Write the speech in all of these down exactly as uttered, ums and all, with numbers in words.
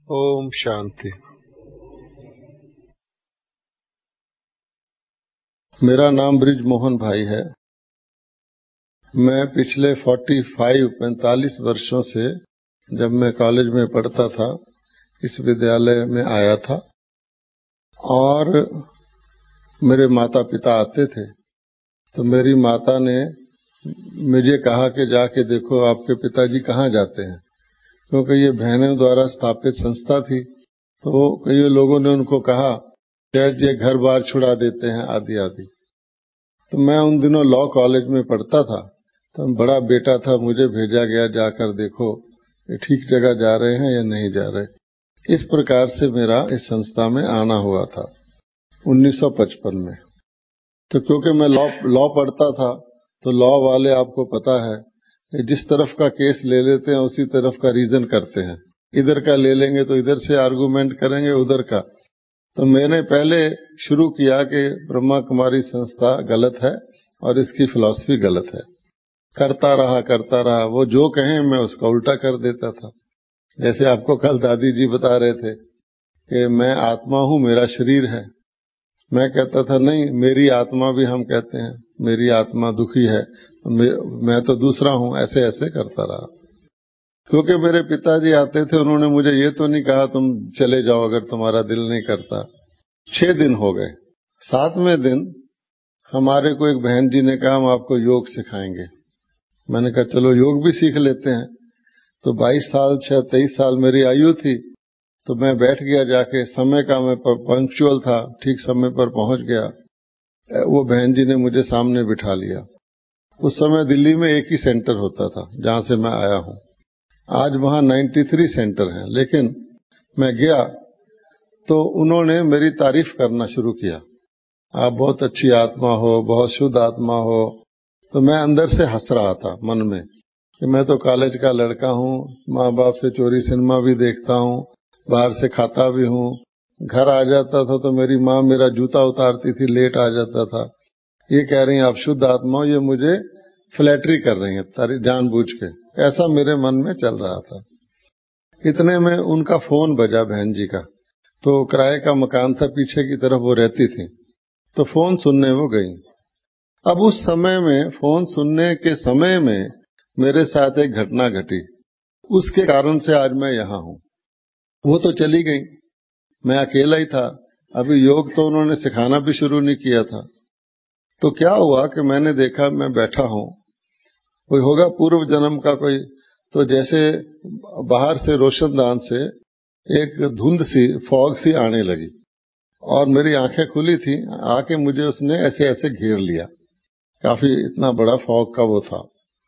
ओम शांति। मेरा नाम ब्रिज मोहन भाई है। मैं पिछले पैंतालीस पैंतालीस वर्षों से, जब मैं कॉलेज में पढ़ता था, इस विद्यालय में आया था और मेरे माता पिता आते थे तो मेरी माता ने मुझे कहा कि जाके देखो आपके पिताजी कहाँ जाते हैं, क्योंकि ये बहनों द्वारा स्थापित संस्था थी। तो कई लोगों ने उनको कहा शायद ये घर बार छुड़ा देते हैं आदि आदि। तो मैं उन दिनों लॉ कॉलेज में पढ़ता था, तो बड़ा बेटा था, मुझे भेजा गया जाकर देखो ये ठीक जगह जा रहे हैं या नहीं जा रहे। इस प्रकार से मेरा इस संस्था में आना हुआ था उन्नीस सौ पचपन में। तो क्योंकि मैं लॉ लॉ पढ़ता था तो लॉ वाले आपको पता है जिस तरफ का केस ले लेते हैं उसी तरफ का रीजन करते हैं। इधर का ले लेंगे तो इधर से आर्गुमेंट करेंगे, उधर का। तो मैंने पहले शुरू किया कि ब्रह्मा कुमारी संस्था गलत है और इसकी फिलॉसफी गलत है। करता रहा करता रहा वो जो कहें मैं उसका उल्टा कर देता था। जैसे आपको कल दादी जी बता रहे थे कि मैं आत्मा हूं, मेरा शरीर है। मैं कहता था नहीं, मेरी आत्मा भी हम कहते हैं, मेरी आत्मा दुखी है, मैं तो दूसरा हूं। ऐसे ऐसे करता रहा। क्योंकि मेरे पिताजी आते थे, उन्होंने मुझे ये तो नहीं कहा तुम चले जाओ अगर तुम्हारा दिल नहीं करता। छह दिन हो गए। सातवें दिन हमारे को एक बहन जी ने कहा हम आपको योग सिखाएंगे। मैंने कहा चलो योग भी सीख लेते हैं। तो बाईस साल छह तेईस साल मेरी आयु थी। तो मैं बैठ गया जाके, समय का मैं पंक्चुअल था, ठीक समय पर पहुंच गया। वो बहन जी ने मुझे सामने बिठा लिया। उस समय दिल्ली में एक ही सेंटर होता था जहां से मैं आया हूं। आज वहां तिरानवे सेंटर हैं, लेकिन मैं गया तो उन्होंने मेरी तारीफ करना शुरू किया। आप बहुत अच्छी आत्मा हो, बहुत शुद्ध आत्मा हो। तो मैं अंदर से हंस रहा था मन में कि मैं तो कॉलेज का लड़का हूं, माँ बाप से चोरी सिनेमा भी देखता हूं, बाहर से खाता भी हूं। घर आ जाता था तो मेरी माँ मेरा जूता उतारती थी, लेट आ जाता था। ये कह रही हैं आप शुद्ध आत्मा हो, ये मुझे फ्लैटरी कर रही हैं जानबूझ के। ऐसा मेरे मन में चल रहा था। इतने में उनका फोन बजा, बहन जी का। तो किराए का मकान था, पीछे की तरफ वो रहती थी। तो फोन सुनने वो गई। अब उस समय में, फोन सुनने के समय में मेरे साथ एक घटना घटी, उसके कारण से आज मैं यहां हूं। वो तो चली गई, मैं अकेला ही था। अभी योग तो उन्होंने सिखाना भी शुरू नहीं किया था। तो क्या हुआ कि मैंने देखा, मैं बैठा हूं, कोई होगा पूर्व जन्म का कोई, तो जैसे बाहर से रोशनदान से एक धुंध सी, फॉग सी आने लगी और मेरी आंखें खुली थी। आके मुझे उसने ऐसे ऐसे घेर लिया। काफी इतना बड़ा फॉग का वो था।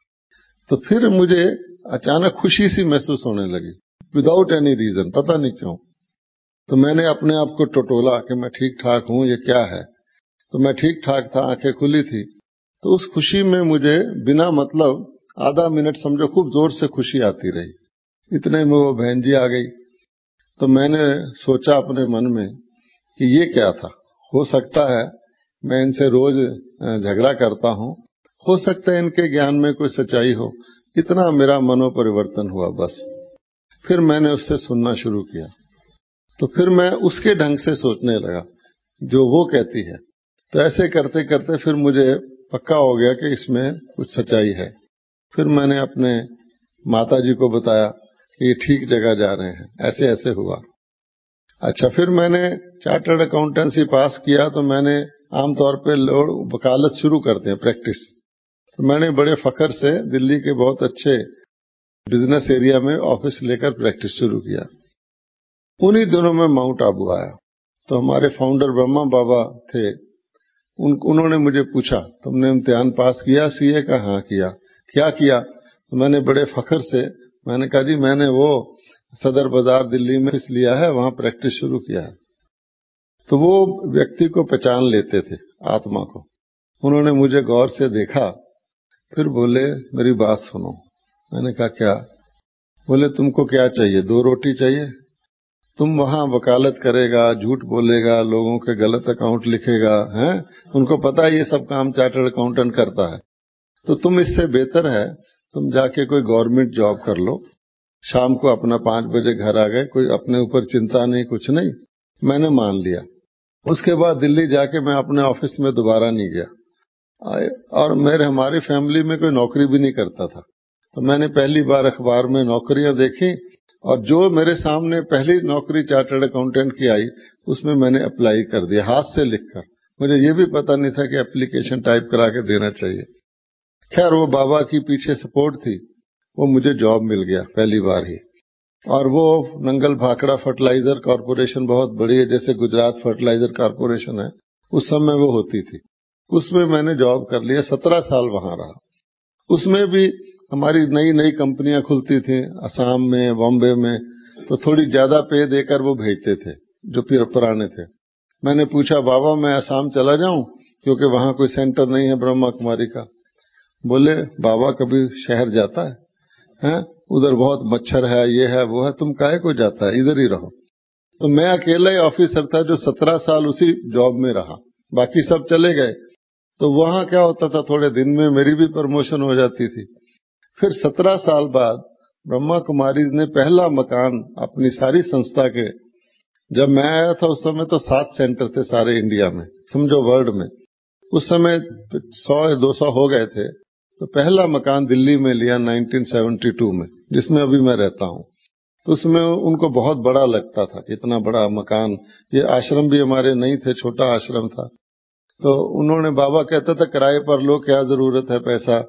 तो फिर मुझे अचानक खुशी सी महसूस होने लगी, विदाउट एनी रीजन, पता नहीं क्यों। तो मैंने अपने आप को टटोला कि मैं ठीक ठाक हूं, ये क्या है। तो मैं ठीक ठाक था, आंखें खुली थी। तो उस खुशी में मुझे बिना मतलब आधा मिनट समझो खूब जोर से खुशी आती रही। इतने में वो बहन जी आ गई। तो मैंने सोचा अपने मन में कि ये क्या था। हो सकता है मैं इनसे रोज झगड़ा करता हूं, हो सकता है इनके ज्ञान में कोई सच्चाई हो। इतना मेरा मनोपरिवर्तन हुआ बस। फिर मैंने उससे सुनना शुरू किया। तो फिर मैं उसके ढंग से सोचने लगा जो वो कहती है। तो ऐसे करते करते फिर मुझे पक्का हो गया कि इसमें कुछ सच्चाई है। फिर मैंने अपने माता जी को बताया कि ये ठीक जगह जा रहे हैं, ऐसे ऐसे हुआ। अच्छा, फिर मैंने चार्टर्ड अकाउंटेंसी पास किया। तो मैंने आमतौर पे लोग वकालत शुरू करते हैं, प्रैक्टिस। तो मैंने बड़े फखर से दिल्ली के बहुत अच्छे बिजनेस एरिया में ऑफिस लेकर प्रैक्टिस शुरू किया। उन्हीं दिनों में माउंट आबू आया। तो हमारे फाउंडर ब्रह्मा बाबा थे, उन, उन्होंने मुझे पूछा तुमने इम्तिहान पास किया सीए का? हाँ किया। क्या किया? तो मैंने बड़े फखर से मैंने कहा जी मैंने वो सदर बाजार दिल्ली में इस लिया है, वहां प्रैक्टिस शुरू किया है। तो वो व्यक्ति को पहचान लेते थे, आत्मा को। उन्होंने मुझे गौर से देखा, फिर बोले मेरी बात सुनो। मैंने कहा क्या? बोले तुमको क्या चाहिए? दो रोटी चाहिए? तुम वहां वकालत करेगा, झूठ बोलेगा, लोगों के गलत अकाउंट लिखेगा, हैं? उनको पता है ये सब काम चार्टर्ड अकाउंटेंट करता है। तो तुम इससे बेहतर है तुम जाके कोई गवर्नमेंट जॉब कर लो, शाम को अपना पांच बजे घर आ गए, कोई अपने ऊपर चिंता नहीं, कुछ नहीं, मैंने मान लिया। उसके बाद दिल्ली जाके मैं अपने ऑफिस में दोबारा नहीं गया। और मेरे हमारी फैमिली में कोई नौकरी भी नहीं करता था, तो मैंने पहली बार अखबार में नौकरियां देखी, और जो मेरे सामने पहली नौकरी चार्टर्ड अकाउंटेंट की आई उसमें मैंने अप्लाई कर दिया, हाथ से लिखकर। मुझे ये भी पता नहीं था कि एप्लीकेशन टाइप करा के देना चाहिए। खैर, वो बाबा की पीछे सपोर्ट थी, वो मुझे जॉब मिल गया पहली बार ही। और वो नंगल भाखड़ा फर्टिलाइजर कॉरपोरेशन बहुत बड़ी है, जैसे गुजरात फर्टिलाइजर कॉरपोरेशन है, उस समय वो होती थी, उसमें मैंने जॉब कर लिया। सत्रह साल वहां रहा। उसमें भी हमारी नई नई कंपनियां खुलती थी असम में, बॉम्बे में, तो थोड़ी ज्यादा पे देकर वो भेजते थे जो फिर पुराने थे। मैंने पूछा, बाबा मैं असम चला जाऊं क्योंकि वहां कोई सेंटर नहीं है ब्रह्मा कुमारी का। बोले, बाबा कभी शहर जाता है, हैं? उधर बहुत मच्छर है, ये है वो है, तुम काहे को जाता है, इधर ही रहो। तो मैं अकेला ही ऑफिसर था जो सत्रह साल उसी जॉब में रहा, बाकी सब चले गए। तो वहां क्या होता था, थोड़े दिन में मेरी भी प्रमोशन हो जाती थी। फिर सत्रह साल बाद ब्रह्मा कुमारी ने पहला मकान अपनी सारी संस्था के, जब मैं आया था उस समय तो सात सेंटर थे सारे इंडिया में, समझो वर्ल्ड में। उस समय सौ दो सौ हो गए थे, तो पहला मकान दिल्ली में लिया उन्नीस सौ बहत्तर में, जिसमें अभी मैं रहता हूं। तो उसमें उनको बहुत बड़ा लगता था, इतना बड़ा मकान। ये आश्रम भी हमारे नहीं थे, छोटा आश्रम था। तो उन्होंने, बाबा कहता था किराए पर लो, क्या जरूरत है पैसा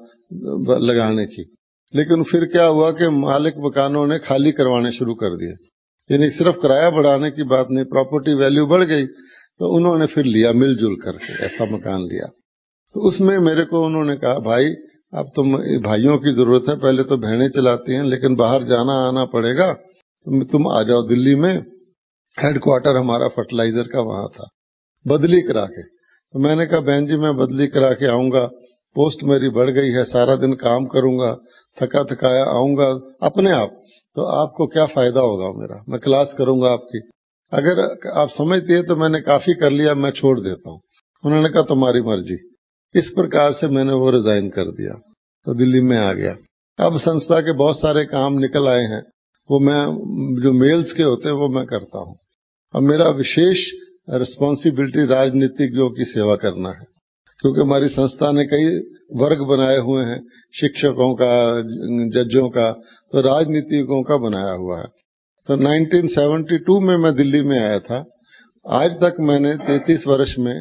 लगाने की। लेकिन फिर क्या हुआ कि मालिक मकानों ने खाली करवाने शुरू कर दिए, यानी सिर्फ किराया बढ़ाने की बात नहीं, प्रॉपर्टी वैल्यू बढ़ गई, तो उन्होंने फिर लिया मिलजुल करके, ऐसा मकान लिया। तो उसमें मेरे को उन्होंने कहा, भाई अब तुम भाइयों की जरूरत है, पहले तो बहनें चलाती हैं, लेकिन बाहर जाना आना पड़ेगा, तुम, तुम आ जाओ दिल्ली में। हेडक्वार्टर हमारा फर्टिलाइजर का वहां था, बदली करा के। तो मैंने कहा, बहन जी मैं बदली करा के आऊंगा, पोस्ट मेरी बढ़ गई है, सारा दिन काम करूंगा, थका थकाया आऊंगा अपने आप, तो आपको क्या फायदा होगा मेरा, मैं क्लास करूंगा आपकी। अगर आप समझती है तो मैंने काफी कर लिया, मैं छोड़ देता हूं। उन्होंने कहा, तुम्हारी मर्जी। इस प्रकार से मैंने वो रिजाइन कर दिया, तो दिल्ली में आ गया। अब संस्था के बहुत सारे काम निकल आए हैं, वो मैं, जो मेल्स के होते हैं वो मैं करता हूं। अब मेरा विशेष रिस्पॉन्सिबिलिटी राजनीतिज्ञों की सेवा करना है, क्योंकि हमारी संस्था ने कई वर्ग बनाए हुए हैं, शिक्षकों का, जजों का, तो राजनीतिज्ञों का बनाया हुआ है। तो उन्नीस सौ बहत्तर में मैं दिल्ली में आया था। आज तक मैंने तैंतीस वर्ष में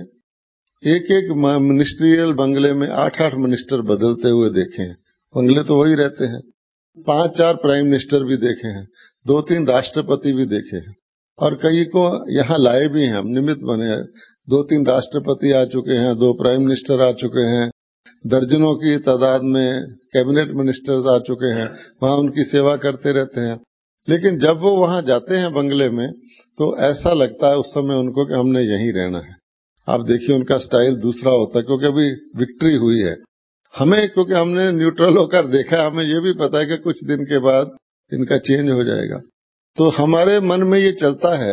एक एक मिनिस्ट्रियल बंगले में आठ आठ मिनिस्टर बदलते हुए देखे हैं। बंगले तो वही रहते हैं। पांच चार प्राइम मिनिस्टर भी देखे हैं, दो तीन राष्ट्रपति भी देखे हैं, और कई को यहाँ लाए भी हैं, हम निमित्त बने हैं। दो तीन राष्ट्रपति आ चुके हैं, दो प्राइम मिनिस्टर आ चुके हैं, दर्जनों की तादाद में कैबिनेट मिनिस्टर आ चुके हैं, वहां उनकी सेवा करते रहते हैं। लेकिन जब वो वहां जाते हैं बंगले में, तो ऐसा लगता है उस समय उनको कि हमने यहीं रहना है। आप देखिए उनका स्टाइल दूसरा होता है, क्योंकि अभी विक्ट्री हुई है। हमें, क्योंकि हमने न्यूट्रल होकर देखा, हमें ये भी पता है कि कुछ दिन के बाद इनका चेंज हो जाएगा। तो हमारे मन में ये चलता है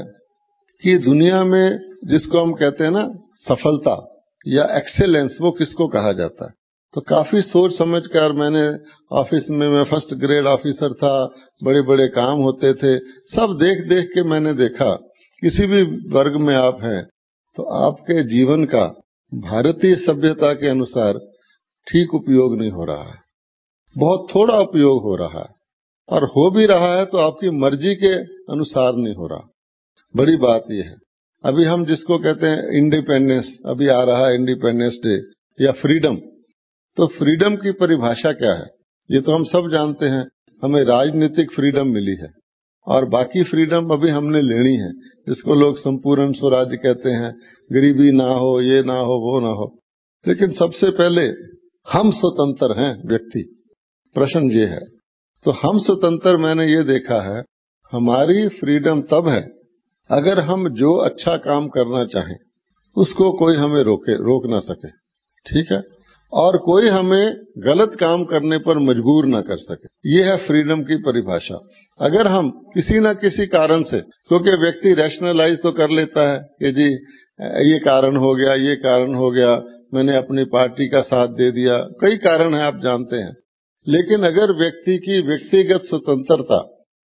कि दुनिया में जिसको हम कहते हैं ना सफलता या एक्सेलेंस, वो किसको कहा जाता है। तो काफी सोच समझ कर मैंने, ऑफिस में मैं फर्स्ट ग्रेड ऑफिसर था, बड़े बड़े काम होते थे, सब देख देख के मैंने देखा, किसी भी वर्ग में आप हैं तो आपके जीवन का भारतीय सभ्यता के अनुसार ठीक उपयोग नहीं हो रहा है, बहुत थोड़ा उपयोग हो रहा है, और हो भी रहा है तो आपकी मर्जी के अनुसार नहीं हो रहा। बड़ी बात यह है, अभी हम जिसको कहते हैं इंडिपेंडेंस, अभी आ रहा है इंडिपेंडेंस डे या फ्रीडम, तो फ्रीडम की परिभाषा क्या है ये तो हम सब जानते हैं। हमें राजनीतिक फ्रीडम मिली है, और बाकी फ्रीडम अभी हमने लेनी है, जिसको लोग संपूर्ण स्वराज्य कहते हैं, गरीबी ना हो, ये ना हो, वो ना हो। लेकिन सबसे पहले हम स्वतंत्र हैं व्यक्ति, प्रश्न ये है। तो हम स्वतंत्र, मैंने ये देखा है, हमारी फ्रीडम तब है अगर हम जो अच्छा काम करना चाहें उसको कोई हमें रोके रोक ना सके, ठीक है, और कोई हमें गलत काम करने पर मजबूर ना कर सके। ये है फ्रीडम की परिभाषा। अगर हम किसी न किसी कारण से, क्योंकि व्यक्ति रैशनलाइज तो कर लेता है कि जी ये कारण हो गया, ये कारण हो गया, मैंने अपनी पार्टी का साथ दे दिया, कई कारण है आप जानते हैं। लेकिन अगर व्यक्ति की व्यक्तिगत स्वतंत्रता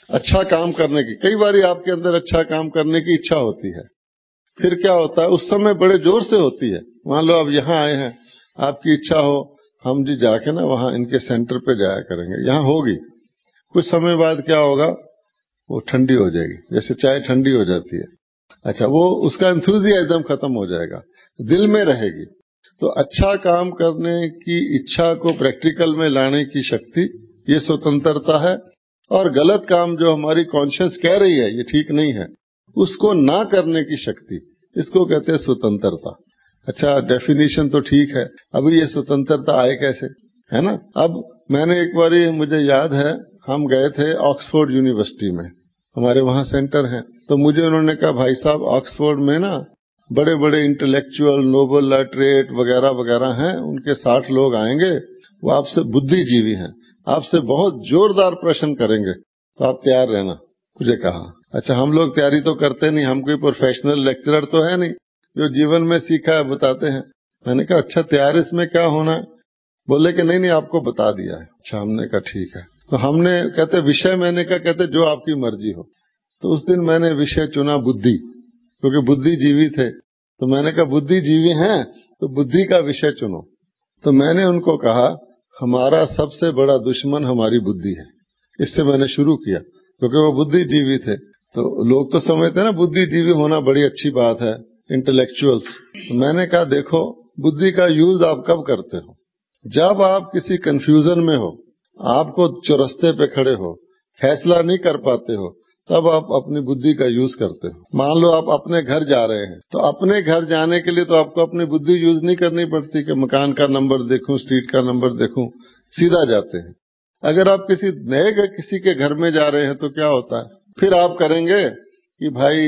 अच्छा काम करने की, कई बार आपके अंदर अच्छा काम करने की इच्छा होती है, फिर क्या होता है उस समय बड़े जोर से होती है। मान लो आप यहाँ आए हैं, आपकी इच्छा हो हम जी जाके ना वहां इनके सेंटर पे जाया करेंगे, यहाँ होगी, कुछ समय बाद क्या होगा, वो ठंडी हो जाएगी, जैसे चाय ठंडी हो जाती है। अच्छा, वो उसका एंथुजियाज्म खत्म हो जाएगा, दिल में रहेगी। तो अच्छा काम करने की इच्छा को प्रैक्टिकल में लाने की शक्ति, ये स्वतंत्रता है। और गलत काम जो हमारी कॉन्शियस कह रही है ये ठीक नहीं है, उसको ना करने की शक्ति, इसको कहते हैं स्वतंत्रता। अच्छा, डेफिनेशन तो ठीक है, अभी ये स्वतंत्रता आए कैसे, है ना। अब मैंने एक बार, मुझे याद है, हम गए थे ऑक्सफोर्ड यूनिवर्सिटी में, हमारे वहां सेंटर है, तो मुझे उन्होंने कहा भाई साहब ऑक्सफोर्ड में ना बड़े बड़े इंटेलेक्चुअल, नोबल लॉरेट वगैरह वगैरह हैं, उनके साठ लोग आएंगे, वो आपसे बुद्धिजीवी हैं, आपसे बहुत जोरदार प्रश्न करेंगे, तो आप तैयार रहना। मुझे कहा अच्छा, हम लोग तैयारी तो करते नहीं, हम कोई प्रोफेशनल लेक्चरर तो है नहीं, जो जीवन में सीखा है बताते हैं। मैंने कहा अच्छा तैयार इसमें क्या होना है, बोले कि नहीं नहीं आपको बता दिया है। अच्छा, हमने कहा ठीक है। तो हमने, कहते विषय, मैंने कहा कहते जो आपकी मर्जी हो। तो उस दिन मैंने विषय चुना बुद्धि, क्योंकि बुद्धिजीवी थे, तो मैंने कहा बुद्धिजीवी हैं तो बुद्धि का विषय चुनो। तो मैंने उनको कहा हमारा सबसे बड़ा दुश्मन हमारी बुद्धि है, इससे मैंने शुरू किया, क्योंकि वो बुद्धिजीवी थे। तो लोग तो समझते हैं ना बुद्धिजीवी होना बड़ी अच्छी बात है, इंटेलेक्चुअल्स। तो मैंने कहा देखो, बुद्धि का यूज आप कब करते हो, जब आप किसी कंफ्यूजन में हो, आपको चौरस्ते पे खड़े हो, फैसला नहीं कर पाते हो, तब आप अपनी बुद्धि का यूज करते हो। मान लो आप अपने घर जा रहे हैं, तो अपने घर जाने के लिए तो आपको अपनी बुद्धि यूज नहीं करनी पड़ती कि मकान का नंबर देखूं, स्ट्रीट का नंबर देखूं, सीधा जाते हैं। अगर आप किसी नए किसी के घर में जा रहे हैं तो क्या होता है, फिर आप करेंगे कि भाई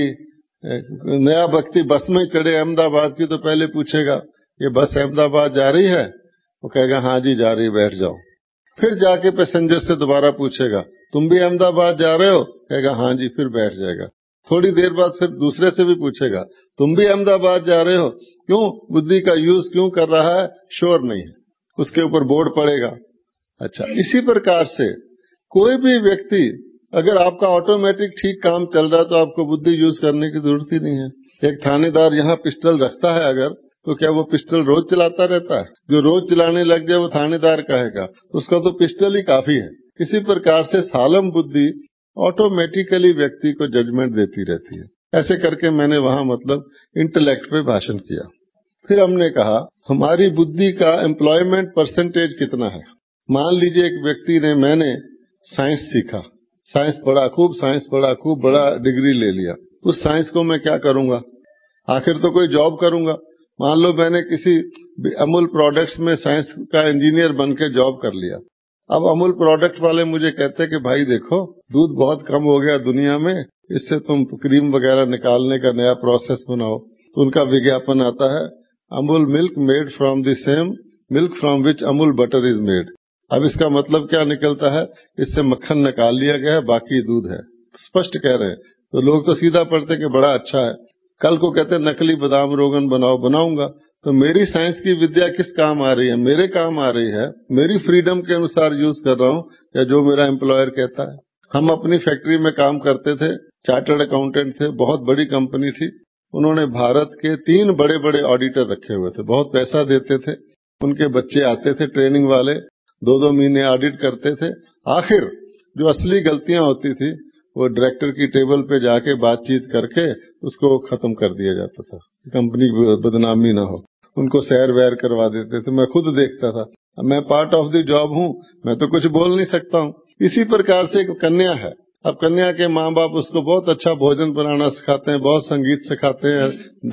नया व्यक्ति बस में चढ़े अहमदाबाद की, तो पहले पूछेगा ये बस अहमदाबाद जा रही है, वो कहेगा हाँ जी जा रही, बैठ जाओ। फिर जाके पैसेंजर से दोबारा पूछेगा तुम भी अहमदाबाद जा रहे हो, कहेगा हाँ जी, फिर बैठ जाएगा। थोड़ी देर बाद फिर दूसरे से भी पूछेगा तुम भी अहमदाबाद जा रहे हो, क्यों, बुद्धि का यूज क्यों कर रहा है, श्योर नहीं है, उसके ऊपर बोर्ड पड़ेगा। अच्छा, इसी प्रकार से कोई भी व्यक्ति, अगर आपका ऑटोमेटिक ठीक काम चल रहा है तो आपको बुद्धि यूज करने की जरूरत ही नहीं है। एक थानेदार यहाँ पिस्टल रखता है अगर, तो क्या वो पिस्टल रोज चलाता रहता है? जो रोज चलाने लग जाए वो थानेदार कहेगा, उसका तो पिस्टल ही काफी है। इसी प्रकार से सालम बुद्धि ऑटोमेटिकली व्यक्ति को जजमेंट देती रहती है। ऐसे करके मैंने वहां मतलब इंटेलेक्ट पे भाषण किया। फिर हमने कहा हमारी बुद्धि का एम्प्लॉयमेंट परसेंटेज कितना है। मान लीजिए एक व्यक्ति ने, मैंने साइंस सीखा, साइंस पढ़ा, खूब साइंस पढ़ा, खूब बड़ा डिग्री ले लिया, उस साइंस को मैं क्या करूंगा, आखिर तो कोई जॉब करूंगा। मान लो मैंने किसी अमूल प्रोडक्ट्स में साइंस का इंजीनियर बन के जॉब कर लिया। अब अमूल प्रोडक्ट वाले मुझे कहते हैं कि भाई देखो दूध बहुत कम हो गया दुनिया में, इससे तुम क्रीम वगैरह निकालने का नया प्रोसेस बनाओ। तो उनका विज्ञापन आता है, Amul milk made from the same milk from which Amul butter is made. अब इसका मतलब क्या निकलता है, इससे मक्खन निकाल लिया गया है, बाकी दूध है, स्पष्ट कह रहे हैं। तो लोग तो सीधा पढ़ते कि बड़ा अच्छा है। कल को कहते नकली बादाम रोगन बनाओ, बनाऊंगा। तो मेरी साइंस की विद्या किस काम आ रही है, मेरे काम आ रही है, मेरी फ्रीडम के अनुसार यूज कर रहा हूं, या जो मेरा एम्प्लॉयर कहता है। हम अपनी फैक्ट्री में काम करते थे, चार्टर्ड अकाउंटेंट थे, बहुत बड़ी कंपनी थी। उन्होंने भारत के तीन बड़े बड़े ऑडिटर रखे हुए थे, बहुत पैसा देते थे। उनके बच्चे आते थे ट्रेनिंग वाले, दो दो महीने ऑडिट करते थे। आखिर जो असली गलतियां होती थी वो डायरेक्टर की टेबल पे जाके बातचीत करके उसको खत्म कर दिया जाता था, कंपनी की बदनामी ना हो। उनको सैर वैर करवा देते थे, मैं खुद देखता था। मैं पार्ट ऑफ द जॉब हूं, मैं तो कुछ बोल नहीं सकता हूं। इसी प्रकार से एक कन्या है, अब कन्या के माँ बाप उसको बहुत अच्छा भोजन बनाना सिखाते हैं, बहुत संगीत सिखाते हैं,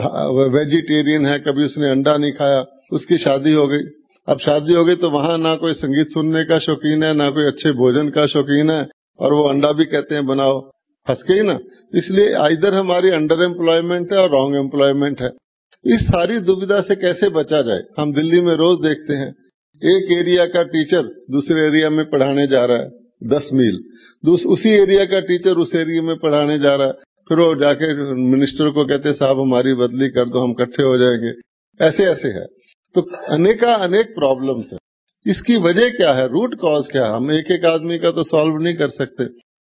वेजिटेरियन है, कभी उसने अंडा नहीं खाया, उसकी शादी हो गई। अब शादी हो गई तो वहां ना कोई संगीत सुनने का शौकीन है, ना कोई अच्छे भोजन का शौकीन है, और वो अंडा भी कहते हैं बनाओ, फंस गई ना। इसलिए इधर हमारी अंडर एम्प्लॉयमेंट है और रॉन्ग एम्प्लॉयमेंट है। इस सारी दुविधा से कैसे बचा जाए। हम दिल्ली में रोज देखते हैं, एक एरिया का टीचर दूसरे एरिया में पढ़ाने जा रहा है दस मील, उसी एरिया का टीचर उस एरिया में पढ़ाने जा रहा है, फिर वो जाके मिनिस्टर को कहते साहब हमारी बदली कर दो, हम इकट्ठे हो जाएंगे। ऐसे ऐसे है। तो अनेका अनेक प्रॉब्लम्स है। इसकी वजह क्या है, रूट कॉज क्या है, हम एक एक आदमी का तो सॉल्व नहीं कर सकते।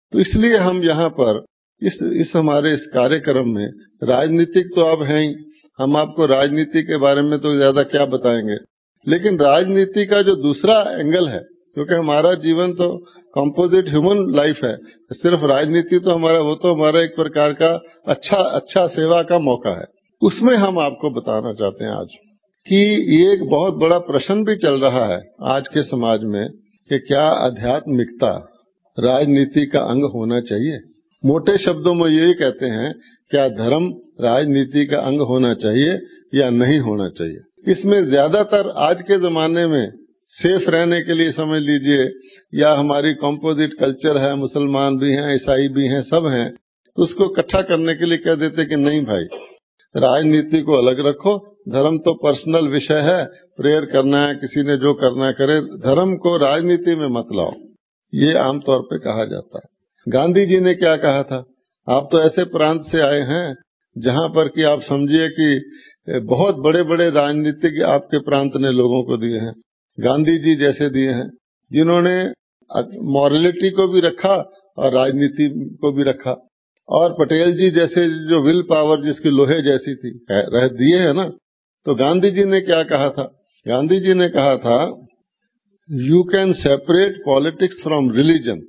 तो इसलिए हम यहाँ पर इस इस हमारे इस कार्यक्रम में राजनीतिक तो अब है ही, हम आपको राजनीति के बारे में तो ज्यादा क्या बताएंगे, लेकिन राजनीति का जो दूसरा एंगल है, क्योंकि हमारा जीवन तो कंपोजिट ह्यूमन लाइफ है, सिर्फ राजनीति तो हमारा वो तो हमारा एक प्रकार का अच्छा अच्छा सेवा का मौका है। उसमें हम आपको बताना चाहते हैं आज कि ये एक बहुत बड़ा प्रश्न भी चल रहा है आज के समाज में कि क्या आध्यात्मिकता राजनीति का अंग होना चाहिए। मोटे शब्दों में यही कहते हैं, क्या धर्म राजनीति का अंग होना चाहिए या नहीं होना चाहिए। इसमें ज्यादातर आज के जमाने में सेफ रहने के लिए समझ लीजिए, या हमारी कंपोजिट कल्चर है, मुसलमान भी हैं, ईसाई भी हैं, सब हैं, तो उसको इकट्ठा करने के लिए कह देते कि नहीं भाई, राजनीति को अलग रखो, धर्म तो पर्सनल विषय है, प्रेयर करना है, किसी ने जो करना करे, धर्म को राजनीति में मत लाओ, ये आमतौर पे कहा जाता है। गांधी जी ने क्या कहा था, आप तो ऐसे प्रांत से आए हैं जहां पर कि आप समझिए कि बहुत बड़े बड़े राजनीतिक आपके प्रांत ने लोगों को दिए हैं, गांधी जी जैसे दिए हैं, जिन्होंने मॉरलिटी को भी रखा और राजनीति को भी रखा, और पटेल जी जैसे जो विल पावर जिसकी लोहे जैसी थी रह दिए है ना। तो गांधी जी ने क्या कहा था, गांधी जी ने कहा था, you can separate politics from religion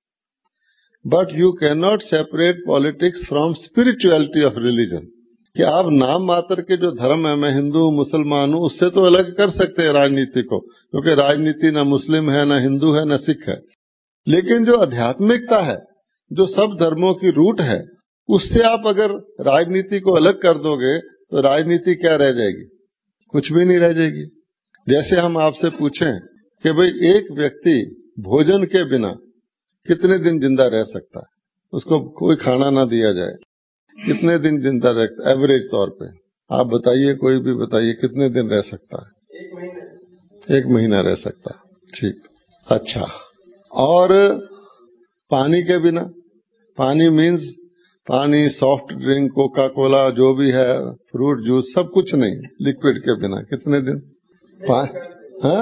but you can not separate politics from spirituality of religion, कि आप नाम मात्र के जो धर्म है, मैं हिंदू हूं, मुसलमान हूं, उससे तो अलग कर सकते हैं राजनीति को, क्योंकि राजनीति न मुस्लिम है, न हिंदू है, न सिख है, लेकिन जो आध्यात्मिकता है, जो सब धर्मों की रूट है, उससे आप अगर राजनीति को अलग कर दोगे तो राजनीति क्या रह जाएगी, कुछ भी नहीं रह जाएगी। जैसे हम आपसे पूछें कि भाई एक व्यक्ति भोजन के बिना कितने दिन जिंदा रह सकता है, उसको कोई खाना ना दिया जाए, कितने दिन जिंदा रहता एवरेज तौर पे, आप बताइए, कोई भी बताइए कितने दिन रह सकता है। एक महीना एक महीना रह सकता है, ठीक, अच्छा। और पानी के बिना, पानी मीन्स पानी, सॉफ्ट ड्रिंक, कोका कोला, जो भी है, फ्रूट जूस, सब कुछ नहीं, लिक्विड के बिना कितने दिन, हाँ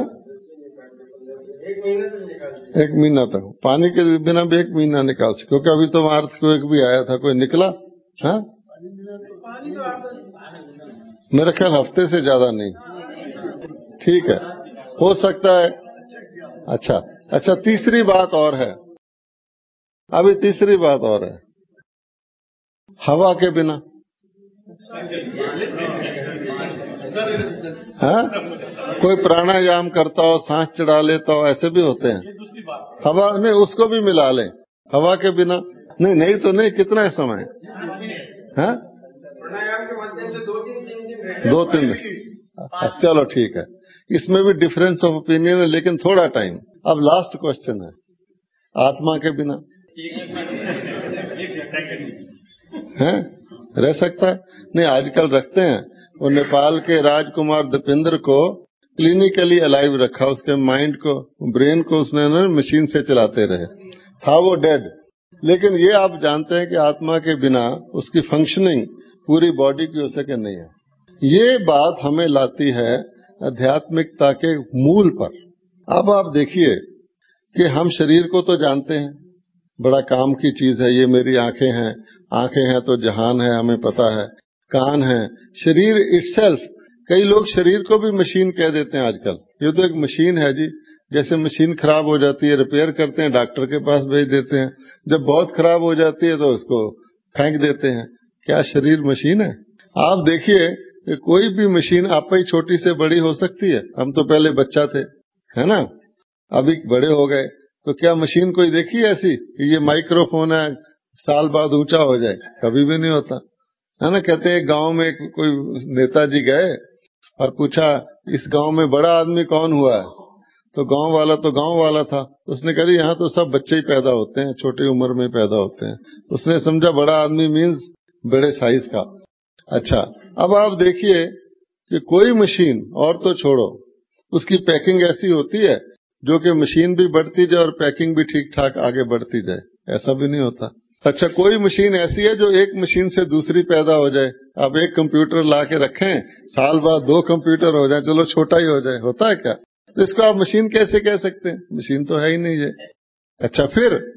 एक महीना तक, पानी के बिना भी एक महीना निकाल सकते, क्योंकि अभी तो मार्च को एक भी आया था, कोई निकला, हाँ मेरा ख्याल हफ्ते से ज्यादा नहीं, ठीक है, हो सकता है। अच्छा अच्छा, तीसरी बात और है, अभी तीसरी बात और है, हवा के बिना, हाँ कोई प्राणायाम करता हो, सांस चढ़ा लेता हो, ऐसे भी होते हैं, हवा नहीं, उसको भी मिला लें, हवा के बिना नहीं, नहीं तो नहीं, कितना है समय, हाँ प्राणायाम के माध्यम से दो तीन दिन दो तीन दिन चलो ठीक है, इसमें भी डिफरेंस ऑफ ओपिनियन है, लेकिन थोड़ा टाइम। अब लास्ट क्वेश्चन है, आत्मा के बिना हैं रह सकता है? नहीं, आजकल रखते हैं, वो नेपाल के राजकुमार दीपेंद्र को क्लिनिकली अलाइव रखा, उसके माइंड को, ब्रेन को उसने ना मशीन से चलाते रहे, था वो डेड, लेकिन ये आप जानते हैं कि आत्मा के बिना उसकी फंक्शनिंग पूरी बॉडी की हो सके नहीं है। ये बात हमें लाती है आध्यात्मिकता के मूल पर। अब आप देखिए कि हम शरीर को तो जानते हैं, बड़ा काम की चीज है, ये मेरी आंखें हैं, आंखें हैं तो जहान है, हमें पता है, कान है, शरीर इटसेल्फ, कई लोग शरीर को भी मशीन कह देते हैं आजकल, ये तो एक मशीन है जी, जैसे मशीन खराब हो जाती है, रिपेयर करते हैं, डॉक्टर के पास भेज देते हैं, जब बहुत खराब हो जाती है तो उसको फेंक देते हैं, क्या शरीर मशीन है? आप देखिए कि कोई भी मशीन आप ही छोटी से बड़ी हो सकती है, हम तो पहले बच्चा थे, है ना, अभी बड़े हो गए, तो क्या मशीन कोई देखी है ऐसी कि ये माइक्रोफोन है, साल बाद ऊंचा हो जाए? कभी भी नहीं होता, है ना। कहते हैं गांव में कोई नेताजी गए और पूछा इस गांव में बड़ा आदमी कौन हुआ है, तो गांव वाला तो गांव वाला था, उसने कहा यहाँ तो सब बच्चे ही पैदा होते हैं, छोटी उम्र में पैदा होते हैं, उसने समझा बड़ा आदमी मीन्स बड़े साइज का। अच्छा, अब आप देखिए कि कोई मशीन, और तो छोड़ो, उसकी पैकिंग ऐसी होती है जो कि मशीन भी बढ़ती जाए और पैकिंग भी ठीक ठाक आगे बढ़ती जाए, ऐसा भी नहीं होता। अच्छा, कोई मशीन ऐसी है जो एक मशीन से दूसरी पैदा हो जाए, आप एक कंप्यूटर ला के रखें, साल बाद दो कंप्यूटर हो जाए, चलो छोटा ही हो जाए, होता है क्या? तो इसको आप मशीन कैसे कह सकते हैं? मशीन तो है ही नहीं है। अच्छा, फिर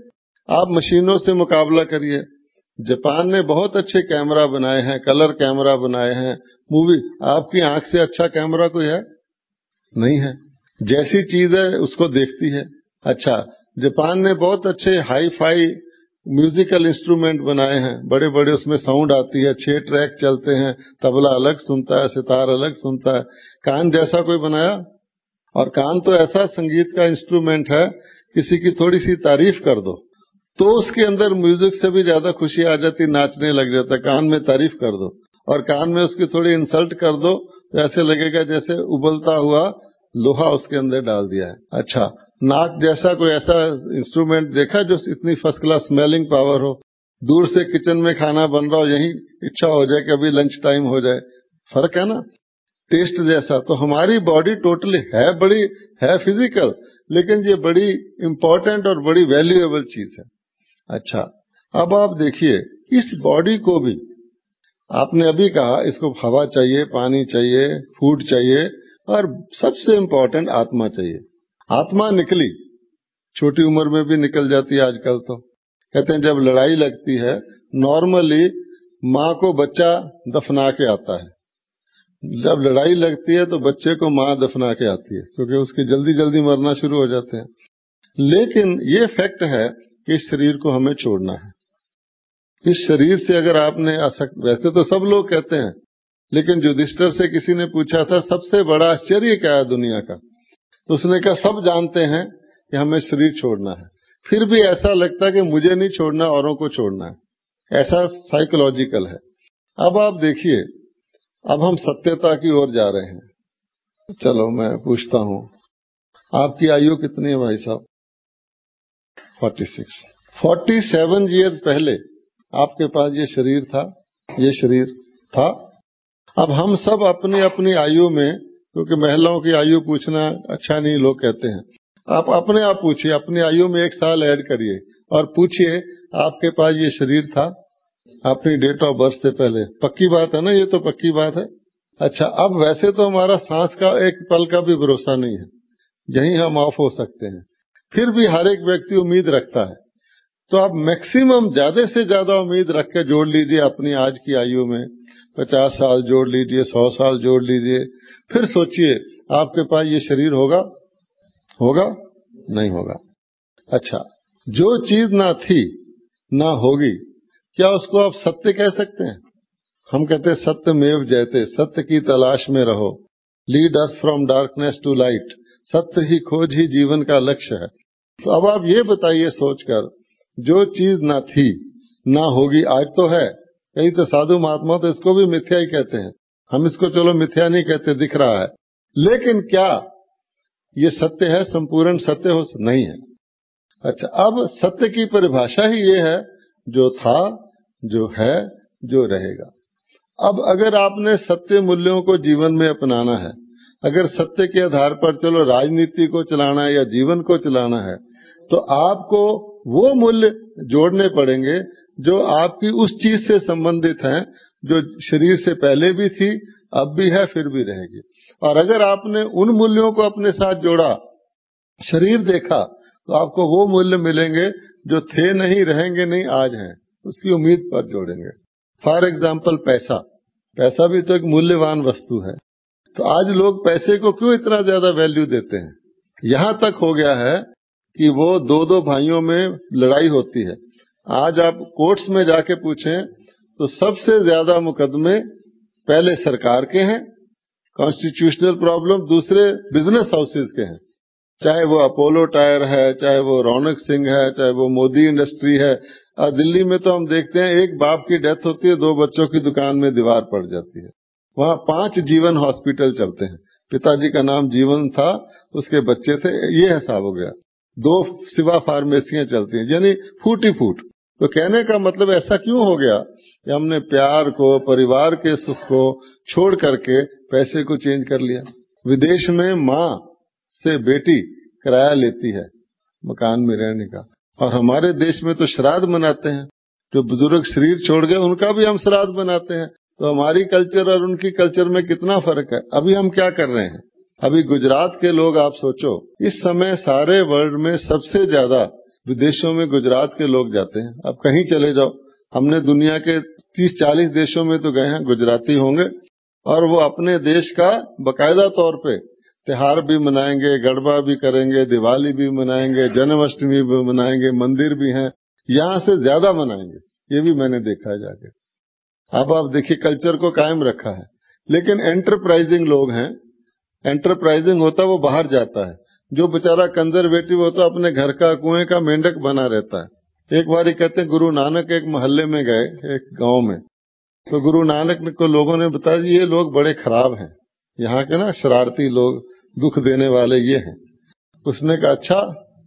आप मशीनों से मुकाबला करिए। जापान ने बहुत अच्छे कैमरा बनाए हैं, कलर कैमरा बनाए हैं, मूवी। आपकी आंख से अच्छा कैमरा कोई है? नहीं है। जैसी चीज है उसको देखती है। अच्छा, जापान ने बहुत अच्छे हाई फाई म्यूजिकल इंस्ट्रूमेंट बनाए हैं, बड़े बड़े, उसमें साउंड आती है, छह ट्रैक चलते हैं, तबला अलग सुनता है, सितार अलग सुनता है। कान जैसा कोई बनाया? और कान तो ऐसा संगीत का इंस्ट्रूमेंट है, किसी की थोड़ी सी तारीफ कर दो तो उसके अंदर म्यूजिक से भी ज्यादा खुशी आ जाती, नाचने लग जाता। कान में तारीफ कर दो और कान में उसकी थोड़ी इंसल्ट कर दो तो ऐसे लगेगा जैसे उबलता हुआ लोहा उसके अंदर डाल दिया है। अच्छा, नाक जैसा कोई ऐसा इंस्ट्रूमेंट देखा जो इतनी फर्स्ट क्लास स्मेलिंग पावर हो? दूर से किचन में खाना बन रहा हो, यही इच्छा हो जाए कि अभी लंच टाइम हो जाए। फर्क है ना, टेस्ट जैसा। तो हमारी बॉडी टोटली है बड़ी है फिजिकल, लेकिन ये बड़ी इंपॉर्टेंट और बड़ी वैल्यूएबल चीज है। अच्छा, अब आप देखिए इस बॉडी को भी, आपने अभी कहा इसको हवा चाहिए, पानी चाहिए, फूड चाहिए, और सबसे इंपॉर्टेंट आत्मा चाहिए। आत्मा निकली, छोटी उम्र में भी निकल जाती है आजकल। तो कहते हैं जब लड़ाई लगती है, नॉर्मली माँ को बच्चा दफना के आता है। जब लड़ाई लगती है तो बच्चे को माँ दफना के आती है, क्योंकि उसके जल्दी जल्दी मरना शुरू हो जाते हैं। लेकिन ये फैक्ट है कि इस शरीर को हमें छोड़ना है। इस शरीर से अगर आपने आसक्त, वैसे तो सब लोग कहते हैं, लेकिन युधिष्ठिर से किसी ने पूछा था सबसे बड़ा आश्चर्य क्या है दुनिया का, तो उसने कहा सब जानते हैं कि हमें शरीर छोड़ना है, फिर भी ऐसा लगता है कि मुझे नहीं छोड़ना, औरों को छोड़ना है। ऐसा साइकोलॉजिकल है। अब आप देखिए, अब हम सत्यता की ओर जा रहे हैं। चलो मैं पूछता हूं, आपकी आयु कितनी है भाई साहब? छियालीस। सैंतालीस इयर्स पहले आपके पास ये शरीर था, ये शरीर था। अब हम सब अपनी अपनी आयु में, क्योंकि महिलाओं की आयु पूछना अच्छा नहीं लोग कहते हैं, आप अपने आप पूछिए, अपनी आयु में एक साल ऐड करिए और पूछिए आपके पास ये शरीर था अपनी डेट ऑफ बर्थ से पहले। पक्की बात है ना, ये तो पक्की बात है। अच्छा, अब वैसे तो हमारा सांस का एक पल का भी भरोसा नहीं है, यहीं हम ऑफ हो सकते हैं, फिर भी हर एक व्यक्ति उम्मीद रखता है। तो आप मैक्सिमम ज्यादा से ज्यादा उम्मीद रख के जोड़ लीजिए अपनी आज की आयु में, पचास साल जोड़ लीजिए, सौ साल जोड़ लीजिए, फिर सोचिए आपके पास ये शरीर होगा? होगा? नहीं होगा। अच्छा, जो चीज ना थी ना होगी, क्या उसको आप सत्य कह सकते हैं? हम कहते हैं सत्यमेव जयते, सत्य की तलाश में रहो, lead us from darkness to light, सत्य ही खोज ही जीवन का लक्ष्य है। तो अब आप ये बताइए सोचकर, जो चीज ना थी ना होगी, आज तो है। कई तो साधु महात्मा तो इसको भी मिथ्या ही कहते हैं, हम इसको चलो मिथ्या नहीं कहते, दिख रहा है, लेकिन क्या ये सत्य है? संपूर्ण सत्य हो नहीं है। अच्छा, अब सत्य की परिभाषा ही ये है, जो था, जो है, जो रहेगा। अब अगर आपने सत्य मूल्यों को जीवन में अपनाना है, अगर सत्य के आधार पर चलो राजनीति को चलाना है या जीवन को चलाना है, तो आपको वो मूल्य जोड़ने पड़ेंगे जो आपकी उस चीज से संबंधित हैं, जो शरीर से पहले भी थी, अब भी है, फिर भी रहेगी। और अगर आपने उन मूल्यों को अपने साथ जोड़ा, शरीर देखा, तो आपको वो मूल्य मिलेंगे जो थे नहीं, रहेंगे नहीं, आज हैं, उसकी उम्मीद पर जोड़ेंगे। फॉर एग्जाम्पल पैसा, पैसा भी तो एक मूल्यवान वस्तु है। तो आज लोग पैसे को क्यों इतना ज्यादा वैल्यू देते हैं? यहां तक हो गया है कि वो दो दो भाइयों में लड़ाई होती है। आज आप कोर्ट्स में जाके पूछें तो सबसे ज्यादा मुकदमे पहले सरकार के हैं, कॉन्स्टिट्यूशनल प्रॉब्लम, दूसरे बिजनेस हाउसेज के हैं। चाहे वो अपोलो टायर है, चाहे वो रौनक सिंह है, चाहे वो मोदी इंडस्ट्री है। और दिल्ली में तो हम देखते हैं एक बाप की डेथ होती है, दो बच्चों की दुकान में दीवार पड़ जाती है। वहां पांच जीवन हॉस्पिटल चलते हैं, पिताजी का नाम जीवन था, उसके बच्चे थे, ये हिसाब हो गया। दो सिवा फार्मेसियां चलती हैं, यानी फूट ही फूट। तो कहने का मतलब ऐसा क्यों हो गया कि हमने प्यार को, परिवार के सुख को छोड़ करके पैसे को चेंज कर लिया। विदेश में माँ से बेटी किराया लेती है मकान में रहने का, और हमारे देश में तो श्राद्ध मनाते हैं। जो बुजुर्ग शरीर छोड़ गए उनका भी हम श्राद्ध मनाते हैं। तो हमारी कल्चर और उनकी कल्चर में कितना फर्क है। अभी हम क्या कर रहे हैं? अभी गुजरात के लोग, आप सोचो, इस समय सारे वर्ल्ड में सबसे ज्यादा विदेशों में गुजरात के लोग जाते हैं, अब कहीं चले जाओ, हमने दुनिया के तीस चालीस देशों में तो गए हैं, गुजराती होंगे और वो अपने देश का बकायदा तौर पे त्योहार भी मनाएंगे, गरबा भी करेंगे, दिवाली भी मनाएंगे, जन्माष्टमी भी मनाएंगे, मंदिर भी हैं, यहाँ से ज्यादा मनाएंगे। ये भी मैंने देखा है जाके। अब आप देखिए कल्चर को कायम रखा है। लेकिन एंटरप्राइजिंग लोग हैं, एंटरप्राइजिंग होता वो बाहर जाता है, जो बेचारा कंजर्वेटिव होता अपने घर का कुएं का मेंढक बना रहता है। एक बार कहते हैं गुरु नानक एक मोहल्ले में गए, एक गांव में, तो गुरु नानक को लोगों ने बताया ये लोग बड़े खराब हैं, यहाँ के ना शरारती लोग, दुख देने वाले ये हैं। उसने कहा अच्छा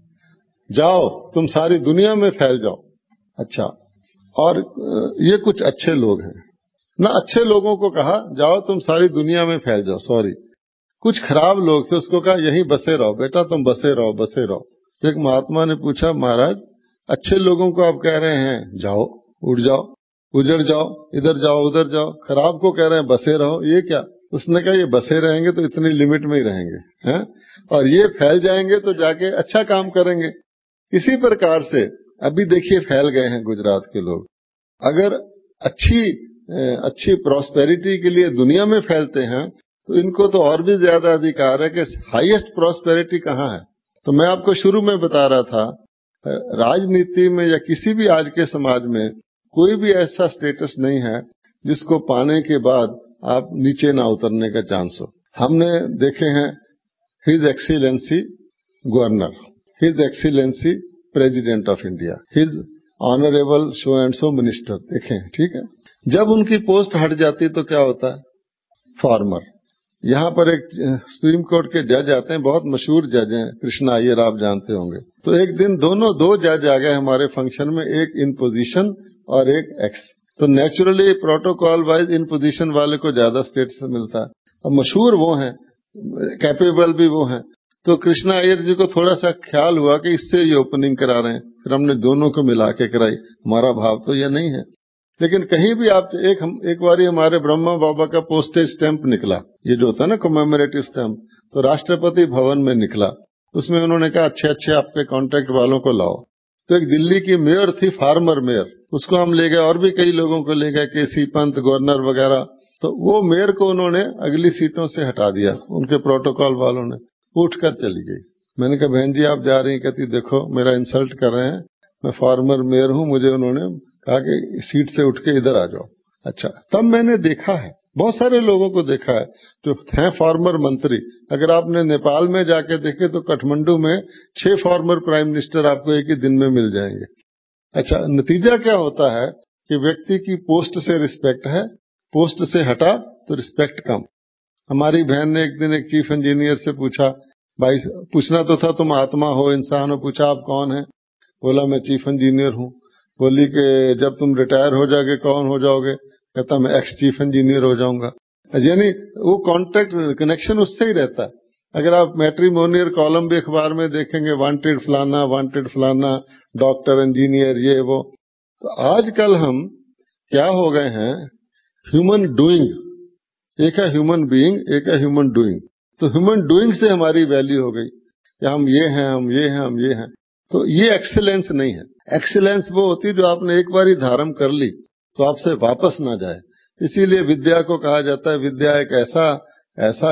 जाओ तुम सारी दुनिया में फैल जाओ। अच्छा, और ये कुछ अच्छे लोग हैं ना, अच्छे लोगों को कहा जाओ तुम सारी दुनिया में फैल जाओ, सॉरी। कुछ खराब लोग थे, उसको कहा यहीं बसे रहो बेटा, तुम बसे रहो बसे रहो। तो एक महात्मा ने पूछा महाराज अच्छे लोगों को आप कह रहे हैं जाओ, उड़ जाओ, उजड़ जाओ, इधर जाओ उधर जाओ, खराब को कह रहे हैं बसे रहो, ये क्या? उसने कहा ये बसे रहेंगे तो इतनी लिमिट में ही रहेंगे हैं, और ये फैल जाएंगे तो जाके अच्छा काम करेंगे। इसी प्रकार से अभी देखिए फैल गए हैं गुजरात के लोग। अगर अच्छी अच्छी प्रॉस्पेरिटी के लिए दुनिया में फैलते हैं तो इनको तो और भी ज्यादा अधिकार है कि हाईएस्ट प्रॉस्पेरिटी कहाँ है। तो मैं आपको शुरू में बता रहा था, राजनीति में या किसी भी आज के समाज में कोई भी ऐसा स्टेटस नहीं है जिसको पाने के बाद आप नीचे ना उतरने का चांस हो। हमने देखे हैं his excellency governor, his excellency president of India, his honourable so and so minister, देखें ठीक है। जब उनकी पोस्ट हट जाती तो क्या होता है? फॉर्मर। यहाँ पर एक सुप्रीम कोर्ट के जज आते हैं, बहुत मशहूर जज हैं, कृष्णा अय्यर, आप जानते होंगे। तो एक दिन दोनों दो जज आ गए हमारे फंक्शन में, एक इन पोजीशन और एक एक्स। तो naturally protocol wise in position वाले को ज्यादा स्टेटस मिलता है, और मशहूर वो हैं, कैपेबल भी वो हैं। तो कृष्णा अय्यर जी को थोड़ा सा ख्याल हुआ कि इससे ये ओपनिंग करा रहे हैं, फिर हमने दोनों को मिला के कराई। हमारा भाव तो यह नहीं है, लेकिन कहीं भी आप एक हम एक बारी हमारे ब्रह्मा बाबा का पोस्टेज स्टैंप निकला, ये जो होता है ना कमेमोरेटिव स्टैंप, तो राष्ट्रपति भवन में निकला। उसमें उन्होंने कहा अच्छे अच्छे आपके कॉन्ट्रैक्ट वालों को लाओ। तो एक दिल्ली की मेयर थी, फार्मर मेयर, उसको हम ले गए, और भी कई लोगों को ले गए, केसी पंत, गवर्नर वगैरह। तो वो मेयर को उन्होंने अगली सीटों से हटा दिया, उनके प्रोटोकॉल वालों ने, उठकर चली गई। मैंने कहा बहन जी आप जा रही? कहती देखो मेरा इंसल्ट कर रहे हैं, मैं फार्मर मेयर हूं, मुझे उन्होंने कहा कि सीट से उठ के इधर आ जाओ। अच्छा, तब मैंने देखा है, बहुत सारे लोगों को देखा है जो हैं फॉर्मर मंत्री। अगर आपने नेपाल में जाके देखे तो काठमांडू में छह फॉर्मर प्राइम मिनिस्टर आपको एक ही दिन में मिल जाएंगे। अच्छा, नतीजा क्या होता है कि व्यक्ति की पोस्ट से रिस्पेक्ट है, पोस्ट से हटा तो रिस्पेक्ट कम। हमारी बहन ने एक दिन एक चीफ इंजीनियर से पूछा, भाई पूछना तो था तुम आत्मा हो, इंसान हो। पूछा आप कौन है? बोला मैं चीफ इंजीनियर हूं। बोली कि जब तुम रिटायर हो जाओगे कौन हो जाओगे? कहता मैं एक्स चीफ इंजीनियर हो जाऊंगा। यानी वो कॉन्टेक्ट कनेक्शन उससे ही रहता है। अगर आप मैट्रिमोनियल कॉलम भी अखबार में देखेंगे, वांटेड फलाना, वांटेड फलाना, डॉक्टर, इंजीनियर, ये वो। तो आजकल हम क्या हो गए हैं, ह्यूमन डूइंग, एक है ह्यूमन बीइंग, एक है ह्यूमन डूइंग। तो ह्यूमन डूइंग से हमारी वैल्यू हो गई कि हम ये हैं, हम ये हैं, हम ये हैं। तो ये एक्सीलेंस नहीं है। एक्सीलेंस वो होती जो आपने एक बार ही धारण कर ली तो आपसे वापस ना जाए। इसीलिए विद्या को कहा जाता है, विद्या एक ऐसा ऐसा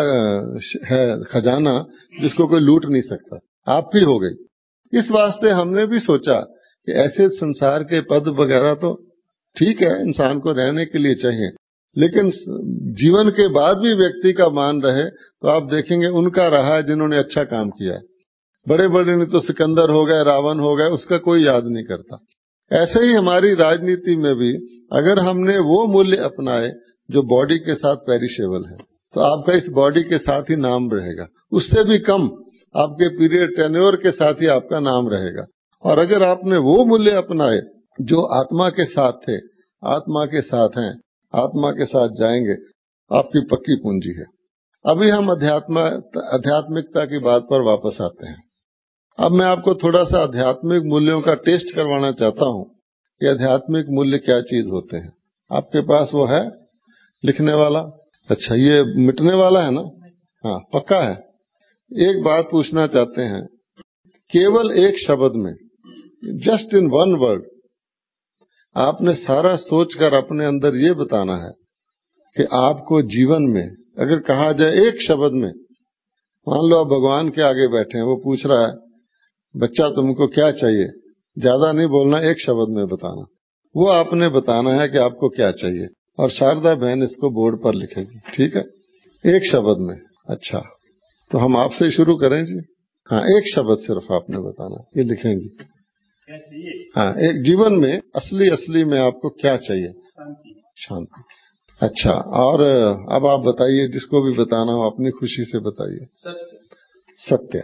है खजाना जिसको कोई लूट नहीं सकता। आपकी हो गई। इस वास्ते हमने भी सोचा कि ऐसे संसार के पद वगैरह तो ठीक है, इंसान को रहने के लिए चाहिए, लेकिन जीवन के बाद भी व्यक्ति का मान रहे तो आप देखेंगे उनका रहा है जिन्होंने अच्छा काम किया है। बड़े बड़े ने तो सिकंदर हो गए, रावण हो गए, उसका कोई याद नहीं करता। ऐसे ही हमारी राजनीति में भी अगर हमने वो मूल्य अपनाए जो बॉडी के साथ पेरिशेबल है, तो आपका इस बॉडी के साथ ही नाम रहेगा, उससे भी कम आपके पीरियड टेन्योर के साथ ही आपका नाम रहेगा। और अगर आपने वो मूल्य अपनाए जो आत्मा के साथ थे, आत्मा के साथ हैं, आत्मा के साथ जाएंगे, आपकी पक्की पूंजी है। अभी हम अध्यात्म आध्यात्मिकता की बात पर वापस आते हैं। अब मैं आपको थोड़ा सा आध्यात्मिक मूल्यों का टेस्ट करवाना चाहता हूं कि आध्यात्मिक मूल्य क्या चीज होते हैं। आपके पास वो है लिखने वाला? अच्छा, ये मिटने वाला है ना? हाँ, पक्का है। एक बात पूछना चाहते हैं, केवल एक शब्द में जस्ट इन वन वर्ड आपने सारा सोचकर अपने अंदर ये बताना है कि आपको जीवन में अगर कहा जाए एक शब्द में, मान लो आप भगवान के आगे बैठे हैं, वो पूछ रहा है बच्चा तुमको क्या चाहिए, ज्यादा नहीं बोलना, एक शब्द में बताना। वो आपने बताना है कि आपको क्या चाहिए, और शारदा बहन इसको बोर्ड पर लिखेगी, ठीक है, एक शब्द में। अच्छा, तो हम आपसे शुरू करें जी। हाँ, एक शब्द सिर्फ आपने बताना, ये लिखेंगी। क्या चाहिए? हाँ, एक जीवन में असली असली में आपको क्या चाहिए? शांति। शांति। अच्छा, और अब आप बताइए, जिसको भी बताना हो अपनी खुशी से बताइए। सत्य। सत्य।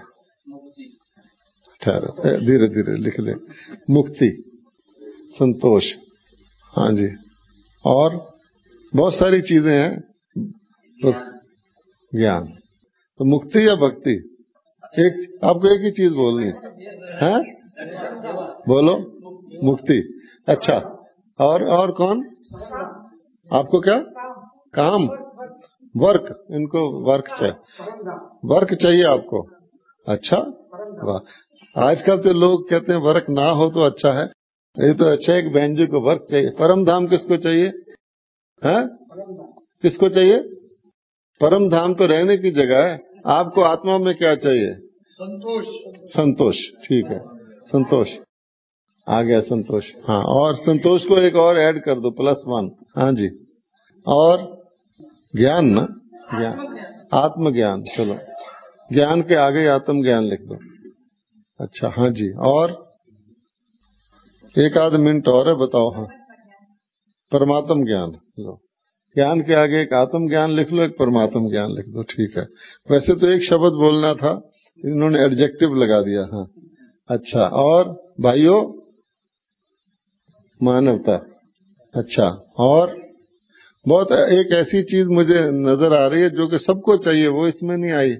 ठहरो, धीरे धीरे लिख ले। मुक्ति, संतोष, हाँ जी, और बहुत सारी चीजें हैं। तो ज्ञान, तो मुक्ति या भक्ति, एक आपको एक ही चीज बोलनी है, बोलो मुक्ति। अच्छा, और और कौन? आपको क्या? काम, वर्क, इनको वर्क चाहिए, वर्क चाहिए आपको। अच्छा, वाह, आजकल तो लोग कहते हैं वर्क ना हो तो अच्छा है। ये तो अच्छा है कि बहन जी को वर्क चाहिए। परम धाम किसको चाहिए? है, किसको चाहिए? परम धाम तो रहने की जगह है, आपको आत्मा में क्या चाहिए? संतोष। संतोष, ठीक है, संतोष आ गया, संतोष। हाँ, और संतोष को एक और ऐड कर दो, प्लस वन। हाँ जी, और ज्ञान ना, ज्ञान, आत्मज्ञान। चलो, ज्ञान के आगे आत्म ज्ञान लिख दो। अच्छा, हाँ जी, और एक आध मिनट और है, बताओ। हाँ, परमात्म ज्ञान लो, ज्ञान के आगे एक आत्म ज्ञान लिख लो, एक परमात्म ज्ञान लिख दो, ठीक है। वैसे तो एक शब्द बोलना था, इन्होंने एडजेक्टिव लगा दिया। हाँ, अच्छा, और भाइयों, मानवता। अच्छा, और बहुत एक ऐसी चीज मुझे नजर आ रही है जो कि सबको चाहिए, वो इसमें नहीं आई।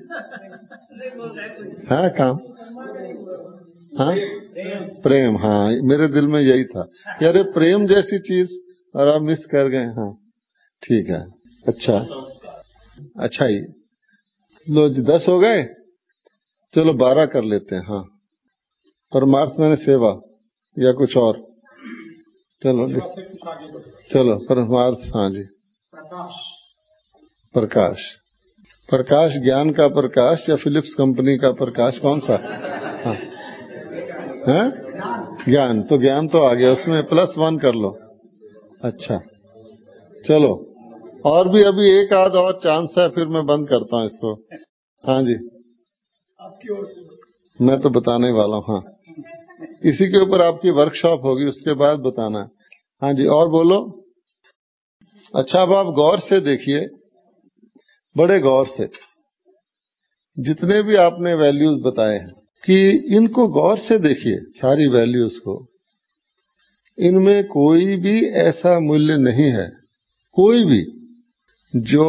हाँ, काम, हाँ, प्रेम। हाँ, मेरे दिल में यही था कि अरे प्रेम जैसी चीज, और आप मिस कर गए। हाँ, ठीक है। अच्छा, अच्छा ही लो, दस हो गए, चलो बारह कर लेते हैं। हाँ, परमार्थ मैंने सेवा या कुछ और? चलो चलो, परमार्थ। हाँ जी, प्रकाश। प्रकाश, प्रकाश, ज्ञान का प्रकाश या फिलिप्स कंपनी का प्रकाश, कौन सा? हाँ, है ज्ञान, तो ज्ञान तो आ गया, उसमें प्लस वन कर लो। अच्छा, चलो, और भी अभी एक आध और चांस है, फिर मैं बंद करता हूँ इसको। हाँ जी, आपकी ओर से मैं तो बताने वाला हूँ। हाँ, इसी के ऊपर आपकी वर्कशॉप होगी, उसके बाद बताना है। हाँ जी, और बोलो। अच्छा, अब आप गौर से देखिए, बड़े गौर से, जितने भी आपने वैल्यूज बताए हैं, कि इनको गौर से देखिए, सारी वैल्यूज को। इनमें कोई भी ऐसा मूल्य नहीं है, कोई भी, जो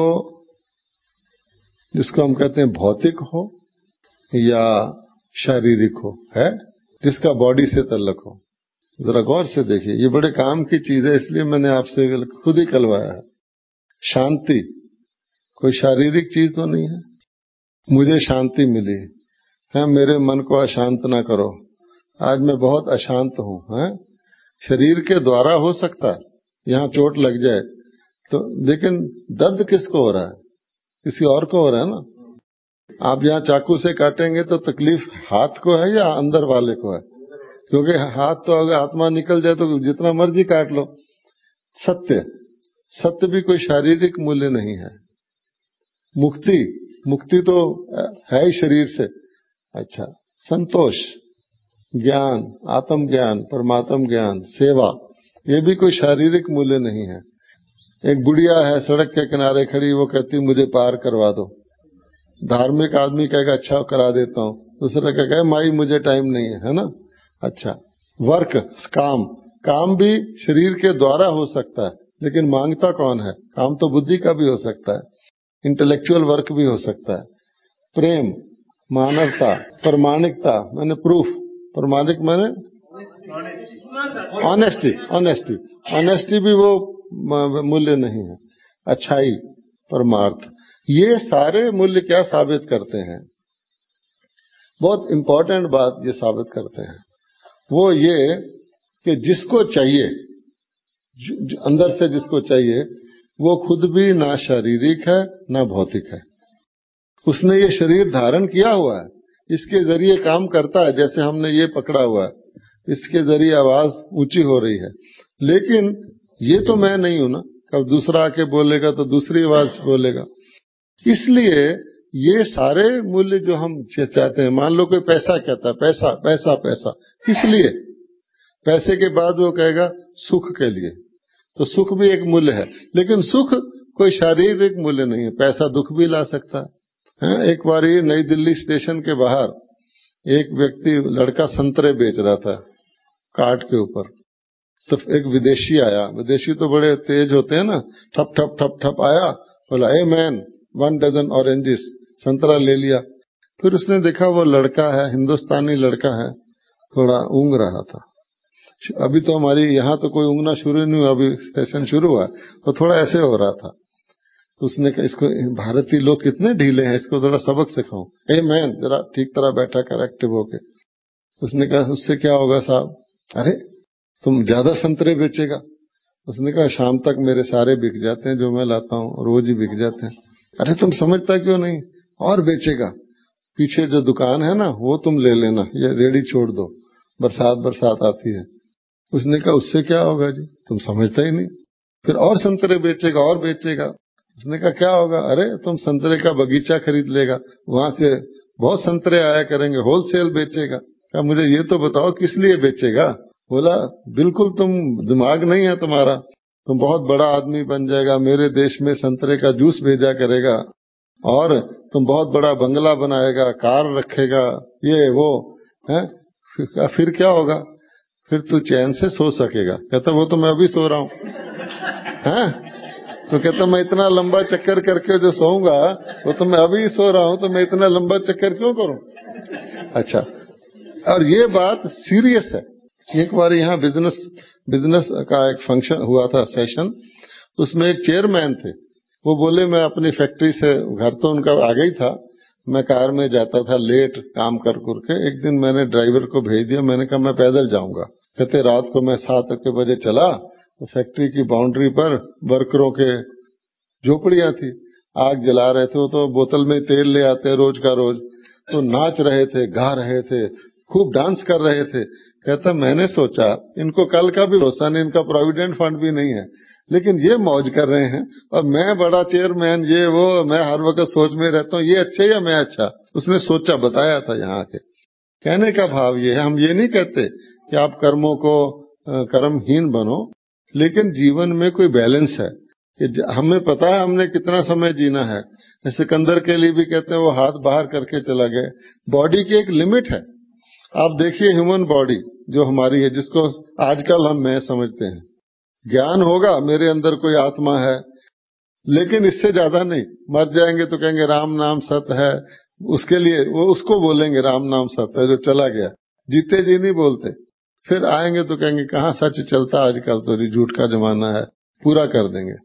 जिसको हम कहते हैं भौतिक हो या शारीरिक हो, है, जिसका बॉडी से तल्लक हो। जरा गौर से देखिए, ये बड़े काम की चीज है, इसलिए मैंने आपसे खुद ही कहलवाया है। शांति कोई शारीरिक चीज तो नहीं है। मुझे शांति मिली है, मेरे मन को अशांत ना करो, आज मैं बहुत अशांत हूं। है, शरीर के द्वारा हो सकता है, यहाँ चोट लग जाए तो, लेकिन दर्द किसको हो रहा है? किसी और को हो रहा है ना। आप यहाँ चाकू से काटेंगे तो तकलीफ हाथ को है या अंदर वाले को है? क्योंकि हाथ तो अगर आत्मा निकल जाए तो जितना मर्जी काट लो। सत्य, सत्य भी कोई शारीरिक मूल्य नहीं है। मुक्ति, मुक्ति तो है ही शरीर से। अच्छा, संतोष, ज्ञान, आत्म ज्ञान, परमात्म ज्ञान, सेवा, ये भी कोई शारीरिक मूल्य नहीं है। एक बुढ़िया है सड़क के किनारे खड़ी, वो कहती मुझे पार करवा दो। धार्मिक आदमी कहेगा अच्छा करा देता हूँ, दूसरा कहेगा माई मुझे टाइम नहीं है, है ना। अच्छा, वर्क, काम, काम भी शरीर के द्वारा हो सकता है, लेकिन मांगता कौन है? काम तो बुद्धि का भी हो सकता है, इंटेलेक्चुअल वर्क भी हो सकता है। प्रेम, मानवता, प्रमाणिकता, मैंने प्रूफ, प्रमाणिक मैंने ऑनेस्टी, ऑनेस्टी, ऑनेस्टी भी वो मूल्य नहीं है। अच्छाई, परमार्थ, ये सारे मूल्य क्या साबित करते हैं? बहुत इंपॉर्टेंट बात ये साबित करते हैं, वो ये कि जिसको चाहिए, अंदर से जिसको चाहिए, वो खुद भी ना शारीरिक है ना भौतिक है। उसने ये शरीर धारण किया हुआ है, इसके जरिए काम करता है। जैसे हमने ये पकड़ा हुआ है, इसके जरिए आवाज ऊंची हो रही है, लेकिन ये तो मैं नहीं हूं ना। कल दूसरा आके बोलेगा तो दूसरी आवाज बोलेगा। इसलिए ये सारे मूल्य जो हम चाहते हैं, मान लो कोई पैसा कहता है, पैसा पैसा पैसा, किस लिए? पैसे के बाद वो कहेगा सुख के लिए, तो सुख भी एक मूल्य है, लेकिन सुख कोई शारीरिक मूल्य नहीं है। पैसा दुख भी ला सकता है। एक बार नई दिल्ली स्टेशन के बाहर एक व्यक्ति, लड़का संतरे बेच रहा था कार्ट के ऊपर, तो एक विदेशी आया। विदेशी तो बड़े तेज होते हैं ना, ठप ठप ठप ठप आया, बोला a man one dozen oranges, संतरा ले लिया। फिर उसने देखा वो लड़का है, हिंदुस्तानी लड़का है, थोड़ा ऊँग रहा था। अभी तो हमारी यहाँ तो कोई ऊँगना शुरू नहीं हुआ, अभी सेशन शुरू हुआ, तो थोड़ा ऐसे हो रहा था। तो उसने कहा इसको, भारतीय लोग कितने ढीले हैं, इसको थोड़ा सबक सिखाऊं। ए मैन जरा ठीक तरह बैठा कर, एक्टिव होके। उसने कहा उससे क्या होगा साहब? अरे तुम ज्यादा संतरे बेचेगा। उसने कहा शाम तक मेरे सारे बिक जाते हैं, जो मैं लाता हूँ रोज ही बिक जाते हैं। अरे तुम समझता क्यों नहीं, और बेचेगा। पीछे जो दुकान है ना, वो तुम ले लेना, ये रेडी छोड़ दो, बरसात बरसात आती है। उसने कहा उससे क्या होगा जी, तुम समझता ही नहीं। फिर और संतरे बेचेगा और बेचेगा। उसने कहा क्या होगा? अरे तुम संतरे का बगीचा खरीद लेगा, वहां से बहुत संतरे आया करेंगे, होलसेल बेचेगा। कहा मुझे ये तो बताओ किस लिए बेचेगा? बोला बिल्कुल तुम दिमाग नहीं है तुम्हारा, तुम बहुत बड़ा आदमी बन जाएगा, मेरे देश में संतरे का जूस भेजा करेगा, और तुम बहुत बड़ा बंगला बनाएगा, कार रखेगा, ये वो है। फिर क्या होगा? फिर तू चैन से सो सकेगा। कहता वो तो मैं अभी सो रहा हूं है। तो कहता मैं इतना लंबा चक्कर करके जो सोऊंगा, वो तो मैं अभी सो रहा हूं, तो मैं इतना लंबा चक्कर क्यों करूं? अच्छा, और ये बात सीरियस है। एक बार यहाँ बिजनेस बिजनेस का एक फंक्शन हुआ था, सेशन, तो उसमें एक चेयरमैन थे। वो बोले मैं अपनी फैक्ट्री से, घर तो उनका आगे ही था, मैं कार में जाता था लेट काम कर करके। एक दिन मैंने ड्राइवर को भेज दिया, मैंने कहा मैं पैदल जाऊंगा। कहते रात को मैं सात के बजे चला, तो फैक्ट्री की बाउंड्री पर वर्करों के झोपड़ियां थी, आग जला रहे थे। वो तो बोतल में तेल ले आते रोज का रोज, तो नाच रहे थे, गा रहे थे, खूब डांस कर रहे थे। कहता मैंने सोचा इनको कल का भी भरोसा नहीं, इनका प्रोविडेंट फंड भी नहीं है, लेकिन ये मौज कर रहे हैं, और मैं बड़ा चेयरमैन, ये वो, मैं हर वक्त सोच में रहता हूँ ये अच्छे या मैं अच्छा। उसने सोचा, बताया था यहाँ के। कहने का भाव ये है, हम ये नहीं कहते कि आप कर्मों को कर्महीन बनो, लेकिन जीवन में कोई बैलेंस है कि हमें पता है हमने कितना समय जीना है। सिकंदर के लिए भी कहते हैं वो हाथ बाहर करके चला गया। बॉडी की एक लिमिट है। आप देखिए ह्यूमन बॉडी जो हमारी है, जिसको आजकल हम मैं समझते हैं, ज्ञान होगा मेरे अंदर कोई आत्मा है, लेकिन इससे ज्यादा नहीं। मर जाएंगे तो कहेंगे राम नाम सत्य है, उसके लिए वो उसको बोलेंगे राम नाम सत्य है जो चला गया। जीते जी नहीं बोलते। फिर आएंगे तो कहेंगे कहाँ सच चलता, आजकल तो झूठ का जमाना है, पूरा कर देंगे।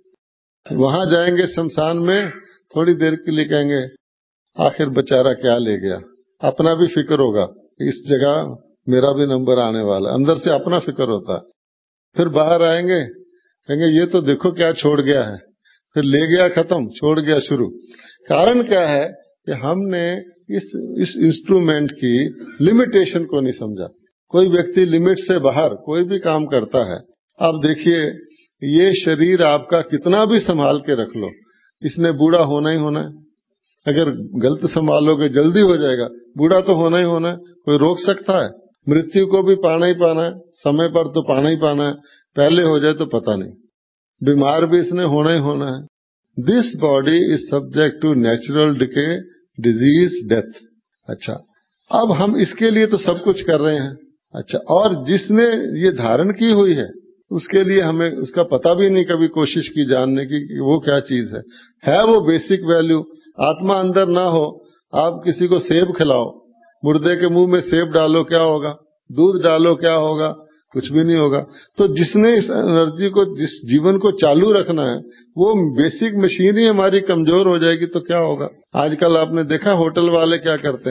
वहां जाएंगे शमशान में, थोड़ी देर के लिए कहेंगे आखिर बेचारा क्या ले गया। अपना भी फिक्र होगा, इस जगह मेरा भी नंबर आने वाला, अंदर से अपना फिक्र होता है। फिर बाहर आएंगे, कहेंगे ये तो देखो क्या छोड़ गया है, फिर ले गया खत्म, छोड़ गया शुरू। कारण क्या है कि हमने इस इस इंस्ट्रूमेंट की लिमिटेशन को नहीं समझा। कोई व्यक्ति लिमिट से बाहर कोई भी काम करता है। आप देखिए, ये शरीर आपका कितना भी संभाल के रख लो, इसने बूढ़ा होना ही होना है। अगर गलत संभालोगे जल्दी हो जाएगा, बूढ़ा तो होना ही होना है। कोई रोक सकता है? मृत्यु को भी पाना ही पाना है, समय पर तो पाना ही पाना है, पहले हो जाए तो पता नहीं। बीमार भी इसने होना ही होना है। This body is subject to natural decay, disease, death. अच्छा, अब हम इसके लिए तो सब कुछ कर रहे हैं। अच्छा, और जिसने ये धारण की हुई है उसके लिए हमें उसका पता भी नहीं कभी कोशिश की जानने की कि वो क्या चीज है। है वो बेसिक वैल्यू। आत्मा अंदर ना हो, आप किसी को सेब खिलाओ, मुर्दे के मुंह में सेब डालो क्या होगा? दूध डालो क्या होगा? कुछ भी नहीं होगा। तो जिसने इस एनर्जी को, जिस जीवन को चालू रखना है, वो बेसिक मशीन ही हमारी कमजोर हो जाएगी तो क्या होगा? आजकल आपने देखा होटल वाले क्या करते हैं,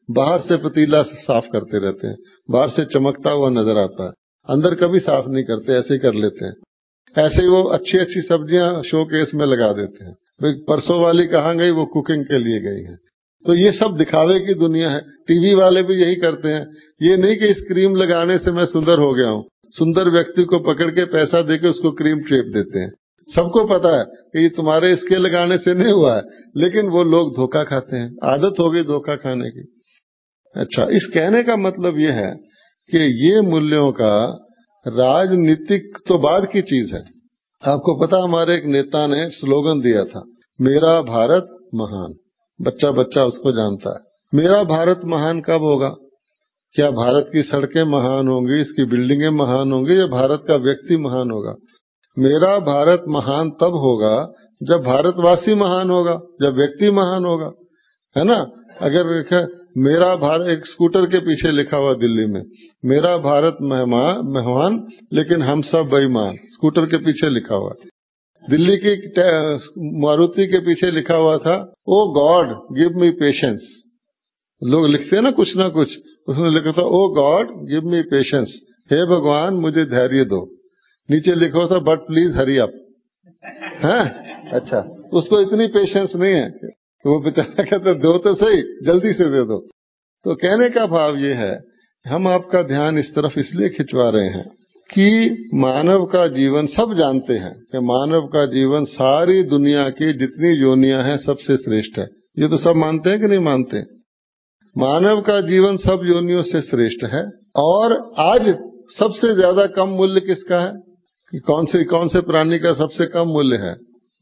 बाहर से पतीला साफ करते रहते हैं, बाहर से चमकता हुआ नजर आता है, अंदर कभी साफ नहीं करते, ऐसे ही कर लेते हैं। ऐसे ही वो अच्छी अच्छी सब्जियां शो केस में लगा देते हैं, भाई परसों वाली कहाँ गई, वो कुकिंग के लिए गई है। तो ये सब दिखावे की दुनिया है। टीवी वाले भी यही करते हैं। ये नहीं कि इस क्रीम लगाने से मैं सुंदर हो गया हूं, सुंदर व्यक्ति को पकड़ के पैसा देके उसको क्रीम ट्रेप देते हैं। सबको पता है कि ये तुम्हारे इसके लगाने से नहीं हुआ है, लेकिन वो लोग धोखा खाते हैं, आदत हो गई धोखा खाने की। अच्छा, इस कहने का मतलब ये है कि ये मूल्यों का राजनीतिक तो बाद की चीज है। आपको पता, हमारे एक नेता ने स्लोगन दिया था, मेरा भारत महान। बच्चा बच्चा उसको जानता है। मेरा भारत महान कब होगा? क्या भारत की सड़कें महान होंगी, इसकी बिल्डिंगें महान होंगी, या भारत का व्यक्ति महान होगा? मेरा भारत महान तब होगा जब भारतवासी महान होगा, जब व्यक्ति महान होगा, है ना। अगर मेरा भारत एक स्कूटर के पीछे लिखा हुआ दिल्ली में, मेरा भारत मेहमान लेकिन हम सब बेईमान, स्कूटर के पीछे लिखा हुआ। दिल्ली की मारुति के पीछे लिखा हुआ था, O God give me patience. लोग लिखते हैं ना कुछ ना कुछ, उसने लिखा था, O God give me patience, हे भगवान मुझे धैर्य दो। नीचे लिखा हुआ था, बट प्लीज हरी अप। हाँ, अच्छा, उसको इतनी पेशेंस नहीं है, वो बेचारा कहता दो तो सही, जल्दी से दे दो। तो कहने का भाव ये है, हम आपका ध्यान इस तरफ इसलिए खिंचवा रहे हैं कि मानव का जीवन, सब जानते हैं कि मानव का जीवन सारी दुनिया की जितनी योनियां हैं सबसे श्रेष्ठ है। ये तो सब मानते हैं कि नहीं मानते? मानव का जीवन सब योनियों से श्रेष्ठ है। और आज सबसे ज्यादा कम मूल्य किसका है? कि कौन से कौन से प्राणी का सबसे कम मूल्य है?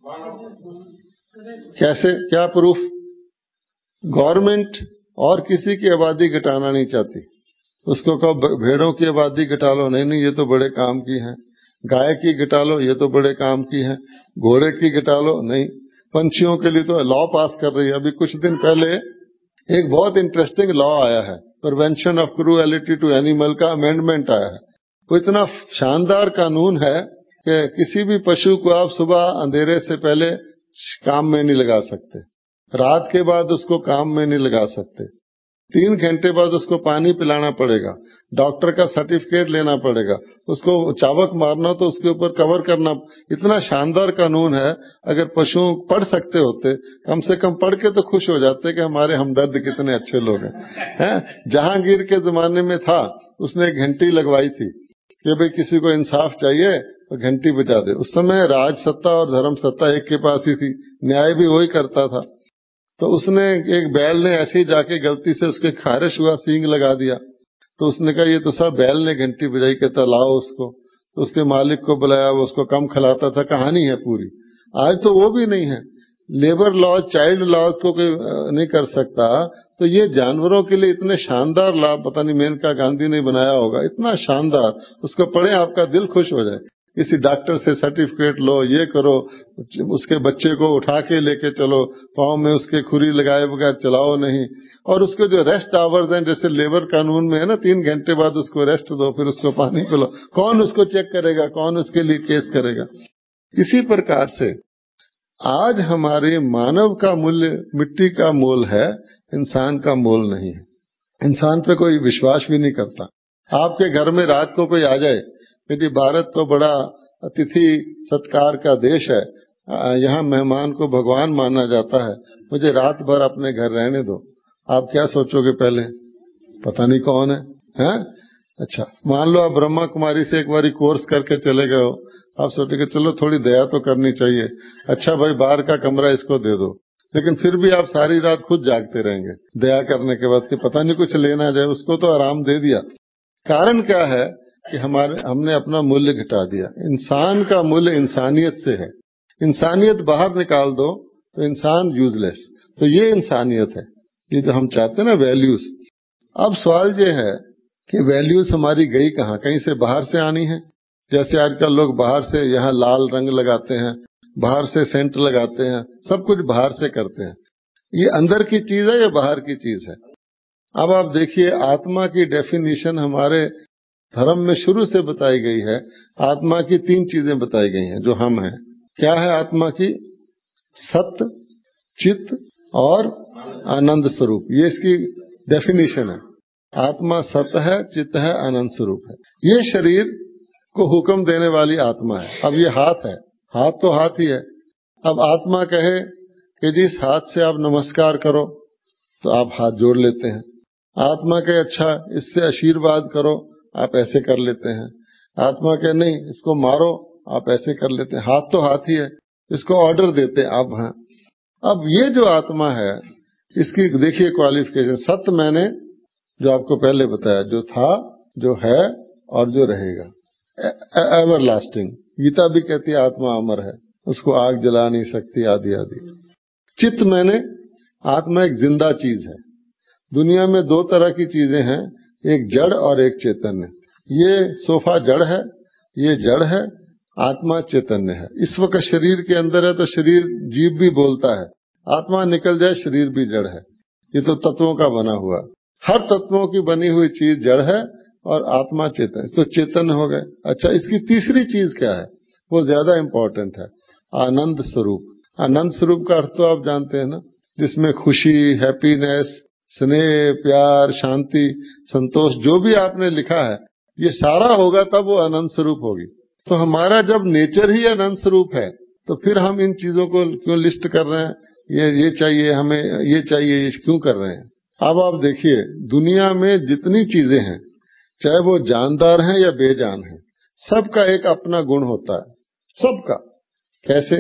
कैसे, क्या प्रूफ? गवर्नमेंट और किसी की आबादी घटाना नहीं चाहती। उसको कहो भेड़ों की आबादी घटा लो, नहीं नहीं ये तो बड़े काम की है। गाय की घटा लो, ये तो बड़े काम की है। घोड़े की घटा लो, नहीं। पंछियों के लिए तो लॉ पास कर रही है। अभी कुछ दिन पहले एक बहुत इंटरेस्टिंग लॉ आया है, prevention of cruelty to animal का अमेंडमेंट आया है। वो इतना शानदार कानून है कि किसी भी पशु को आप सुबह अंधेरे से पहले काम में नहीं लगा सकते, रात के बाद उसको काम में नहीं लगा सकते, तीन घंटे बाद उसको पानी पिलाना पड़ेगा, डॉक्टर का सर्टिफिकेट लेना पड़ेगा, उसको चावक मारना तो उसके ऊपर कवर करना। इतना शानदार कानून है। अगर पशु पढ़ सकते होते, कम से कम पढ़ के तो खुश हो जाते कि हमारे हमदर्द कितने अच्छे लोग हैं, हैं? जहांगीर के जमाने में था, उसने एक घंटी लगवाई थी कि भाई किसी को इंसाफ चाहिए तो घंटी बजा दे। उस समय राज सत्ता और धर्म सत्ता एक के पास ही थी, न्याय भी वही करता था। तो उसने, एक बैल ने ऐसे ही जाके गलती से उसके खारिश हुआ, सींग लगा दिया। तो उसने कहा ये तो सब बैल ने घंटी बजाई, कहता लाओ उसको। तो उसके मालिक को बुलाया, वो उसको कम खिलाता था। कहानी है पूरी। आज तो वो भी नहीं है। लेबर लॉज, चाइल्ड लॉज को कोई नहीं कर सकता। तो ये जानवरों के लिए इतने शानदार लाभ, पता नहीं मेनका गांधी ने बनाया होगा, इतना शानदार, उसको पढ़े आपका दिल खुश हो जाए। किसी डॉक्टर से सर्टिफिकेट लो, ये करो, उसके बच्चे को उठा के लेके चलो, पाँव में उसके खुरी लगाए बगैर चलाओ नहीं। और उसके जो रेस्ट आवर्स हैं, जैसे लेबर कानून में है ना, तीन घंटे बाद उसको रेस्ट दो, फिर उसको पानी पिलो। कौन उसको चेक करेगा? कौन उसके लिए केस करेगा? इसी प्रकार से आज हमारे मानव का मूल्य मिट्टी का मोल है, इंसान का मोल नहीं है। इंसान पे कोई विश्वास भी नहीं करता। आपके घर में रात को कोई आ जाए, क्योंकि भारत तो बड़ा अतिथि सत्कार का देश है, यहाँ मेहमान को भगवान माना जाता है, मुझे रात भर अपने घर रहने दो। आप क्या सोचोगे? पहले पता नहीं कौन है, हैं? अच्छा, मान लो आप ब्रह्मा कुमारी से एक बारी कोर्स करके चले गए हो, आप सोचोगे चलो थोड़ी दया तो करनी चाहिए, अच्छा भाई बाहर का कमरा इसको दे दो। लेकिन फिर भी आप सारी रात खुद जागते रहेंगे दया करने के बाद कि पता नहीं कुछ लेना जाए, उसको तो आराम दे दिया। कारण क्या है कि हमारे हमने अपना मूल्य घटा दिया। इंसान का मूल्य इंसानियत से है। इंसानियत बाहर निकाल दो तो इंसान यूजलेस। तो ये इंसानियत है, ये जो हम चाहते हैं ना, वैल्यूज। अब सवाल ये है कि वैल्यूज हमारी गई कहाँ? कहीं से बाहर से आनी है। जैसे आजकल लोग बाहर से यहाँ लाल रंग लगाते हैं, बाहर से सेंट लगाते हैं, सब कुछ बाहर से करते हैं। ये अंदर की चीज है या बाहर की चीज है? अब आप देखिए, आत्मा की डेफिनेशन हमारे धर्म में शुरू से बताई गई है। आत्मा की तीन चीजें बताई गई हैं जो हम हैं। क्या है आत्मा की? सत्य, चित्त और आनंद स्वरूप। ये इसकी डेफिनेशन है। आत्मा सत है, चित्त है, अनंत स्वरूप है। ये शरीर को हुक्म देने वाली आत्मा है। अब ये हाथ है, हाथ तो हाथ ही है। अब आत्मा कहे कि जिस हाथ से आप नमस्कार करो तो आप हाथ जोड़ लेते हैं। आत्मा कहे अच्छा इससे आशीर्वाद करो, आप ऐसे कर लेते हैं। आत्मा कहे नहीं इसको मारो, आप ऐसे कर लेते हैं। हाथ तो हाथ ही है, इसको ऑर्डर देते हैं आप। हाँ, अब ये जो आत्मा है इसकी देखिए क्वालिफिकेशन। सत्य मैंने जो आपको पहले बताया, जो था, जो है और जो रहेगा, एवर लास्टिंग। गीता भी कहती है आत्मा अमर है, उसको आग जला नहीं सकती, आदि आदि। चित्त मैंने आत्मा एक जिंदा चीज है। दुनिया में दो तरह की चीजें हैं, एक जड़ और एक चैतन्य। ये सोफा जड़ है, ये जड़ है, आत्मा चैतन्य है। इस वक्त शरीर के अंदर है तो शरीर जीव भी बोलता है, आत्मा निकल जाए शरीर भी जड़ है। ये तो तत्वों का बना हुआ, हर तत्वों की बनी हुई चीज जड़ है और आत्मा चेतन, तो चेतन हो गए। अच्छा, इसकी तीसरी चीज क्या है, वो ज्यादा इंपॉर्टेंट है, आनंद स्वरूप। आनंद स्वरूप का अर्थ तो आप जानते हैं ना, जिसमें खुशी, हैप्पीनेस, स्नेह, प्यार, शांति, संतोष, जो भी आपने लिखा है ये सारा होगा तब वो अनंत स्वरूप होगी। तो हमारा जब नेचर ही अनंत स्वरूप है तो फिर हम इन चीजों को क्यों लिस्ट कर रहे हैं, ये ये चाहिए हमें, ये चाहिए, ये क्यों कर रहे हैं। अब आप देखिए दुनिया में जितनी चीजें हैं, चाहे वो जानदार हैं या बेजान हैं, सबका एक अपना गुण होता है, सबका। कैसे?